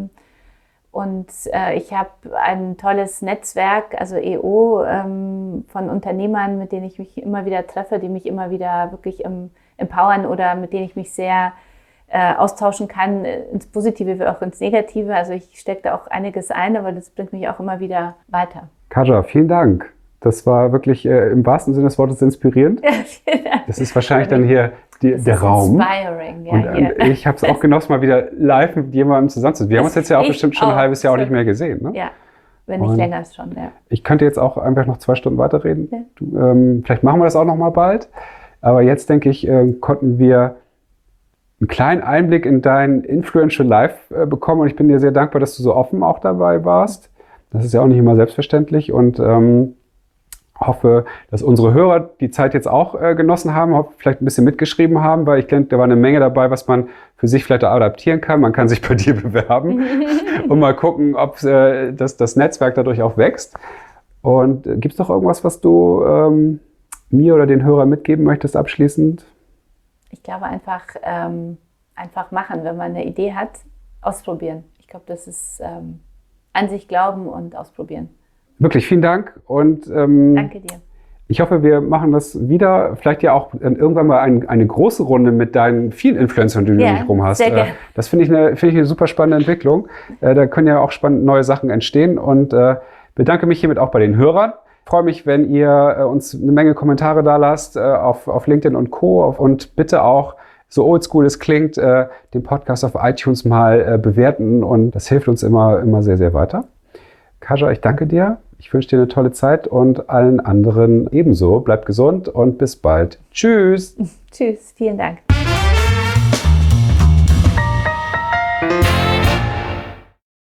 [SPEAKER 1] Ich habe ein tolles Netzwerk, also EO, von Unternehmern, mit denen ich mich immer wieder treffe, die mich immer wieder wirklich empowern oder mit denen ich mich sehr austauschen kann, ins Positive wie auch ins Negative. Also ich stecke da auch einiges ein, aber das bringt mich auch immer wieder weiter.
[SPEAKER 3] Kaja, vielen Dank. Das war wirklich im wahrsten Sinne des Wortes inspirierend.
[SPEAKER 1] Ja, vielen Dank.
[SPEAKER 3] Das ist wahrscheinlich dann hier der Raum.
[SPEAKER 1] Inspiring, ja.
[SPEAKER 3] Und ich habe es auch genossen, mal wieder live mit jemandem zusammenzusitzen. Wir haben uns jetzt ja auch bestimmt schon ein halbes Jahr auch nicht mehr gesehen. Ne?
[SPEAKER 1] Ja, wenn nicht länger ist schon, ja.
[SPEAKER 3] Ich könnte jetzt auch einfach noch 2 Stunden weiterreden.
[SPEAKER 1] Ja.
[SPEAKER 3] Vielleicht machen wir das auch noch mal bald. Aber jetzt, denke ich, konnten wir einen kleinen Einblick in dein Influential Life bekommen. Und ich bin dir sehr dankbar, dass du so offen auch dabei warst. Das ist ja auch nicht immer selbstverständlich. Und hoffe, dass unsere Hörer die Zeit jetzt auch genossen haben, vielleicht ein bisschen mitgeschrieben haben, weil ich denke, da war eine Menge dabei, was man für sich vielleicht adaptieren kann. Man kann sich bei dir bewerben und mal gucken, ob das Netzwerk dadurch auch wächst. Und gibt es noch irgendwas, was du mir oder den Hörern mitgeben möchtest abschließend?
[SPEAKER 1] Ich glaube einfach machen, wenn man eine Idee hat, ausprobieren. Ich glaube, das ist an sich glauben und ausprobieren.
[SPEAKER 3] Wirklich, vielen Dank und
[SPEAKER 1] danke dir.
[SPEAKER 3] Ich hoffe, wir machen das wieder, vielleicht ja auch irgendwann mal eine große Runde mit deinen vielen Influencern, die du um dich rum hast.
[SPEAKER 1] Sehr gerne.
[SPEAKER 3] Das finde ich eine super spannende Entwicklung. Da können ja auch spannende neue Sachen entstehen und bedanke mich hiermit auch bei den Hörern. Ich freue mich, wenn ihr uns eine Menge Kommentare da lasst auf LinkedIn und Co. Und bitte auch, so oldschool es klingt, den Podcast auf iTunes mal bewerten und das hilft uns immer sehr, sehr weiter. Kaja, ich danke dir. Ich wünsche dir eine tolle Zeit und allen anderen ebenso. Bleibt gesund und bis bald. Tschüss.
[SPEAKER 1] Tschüss, vielen Dank.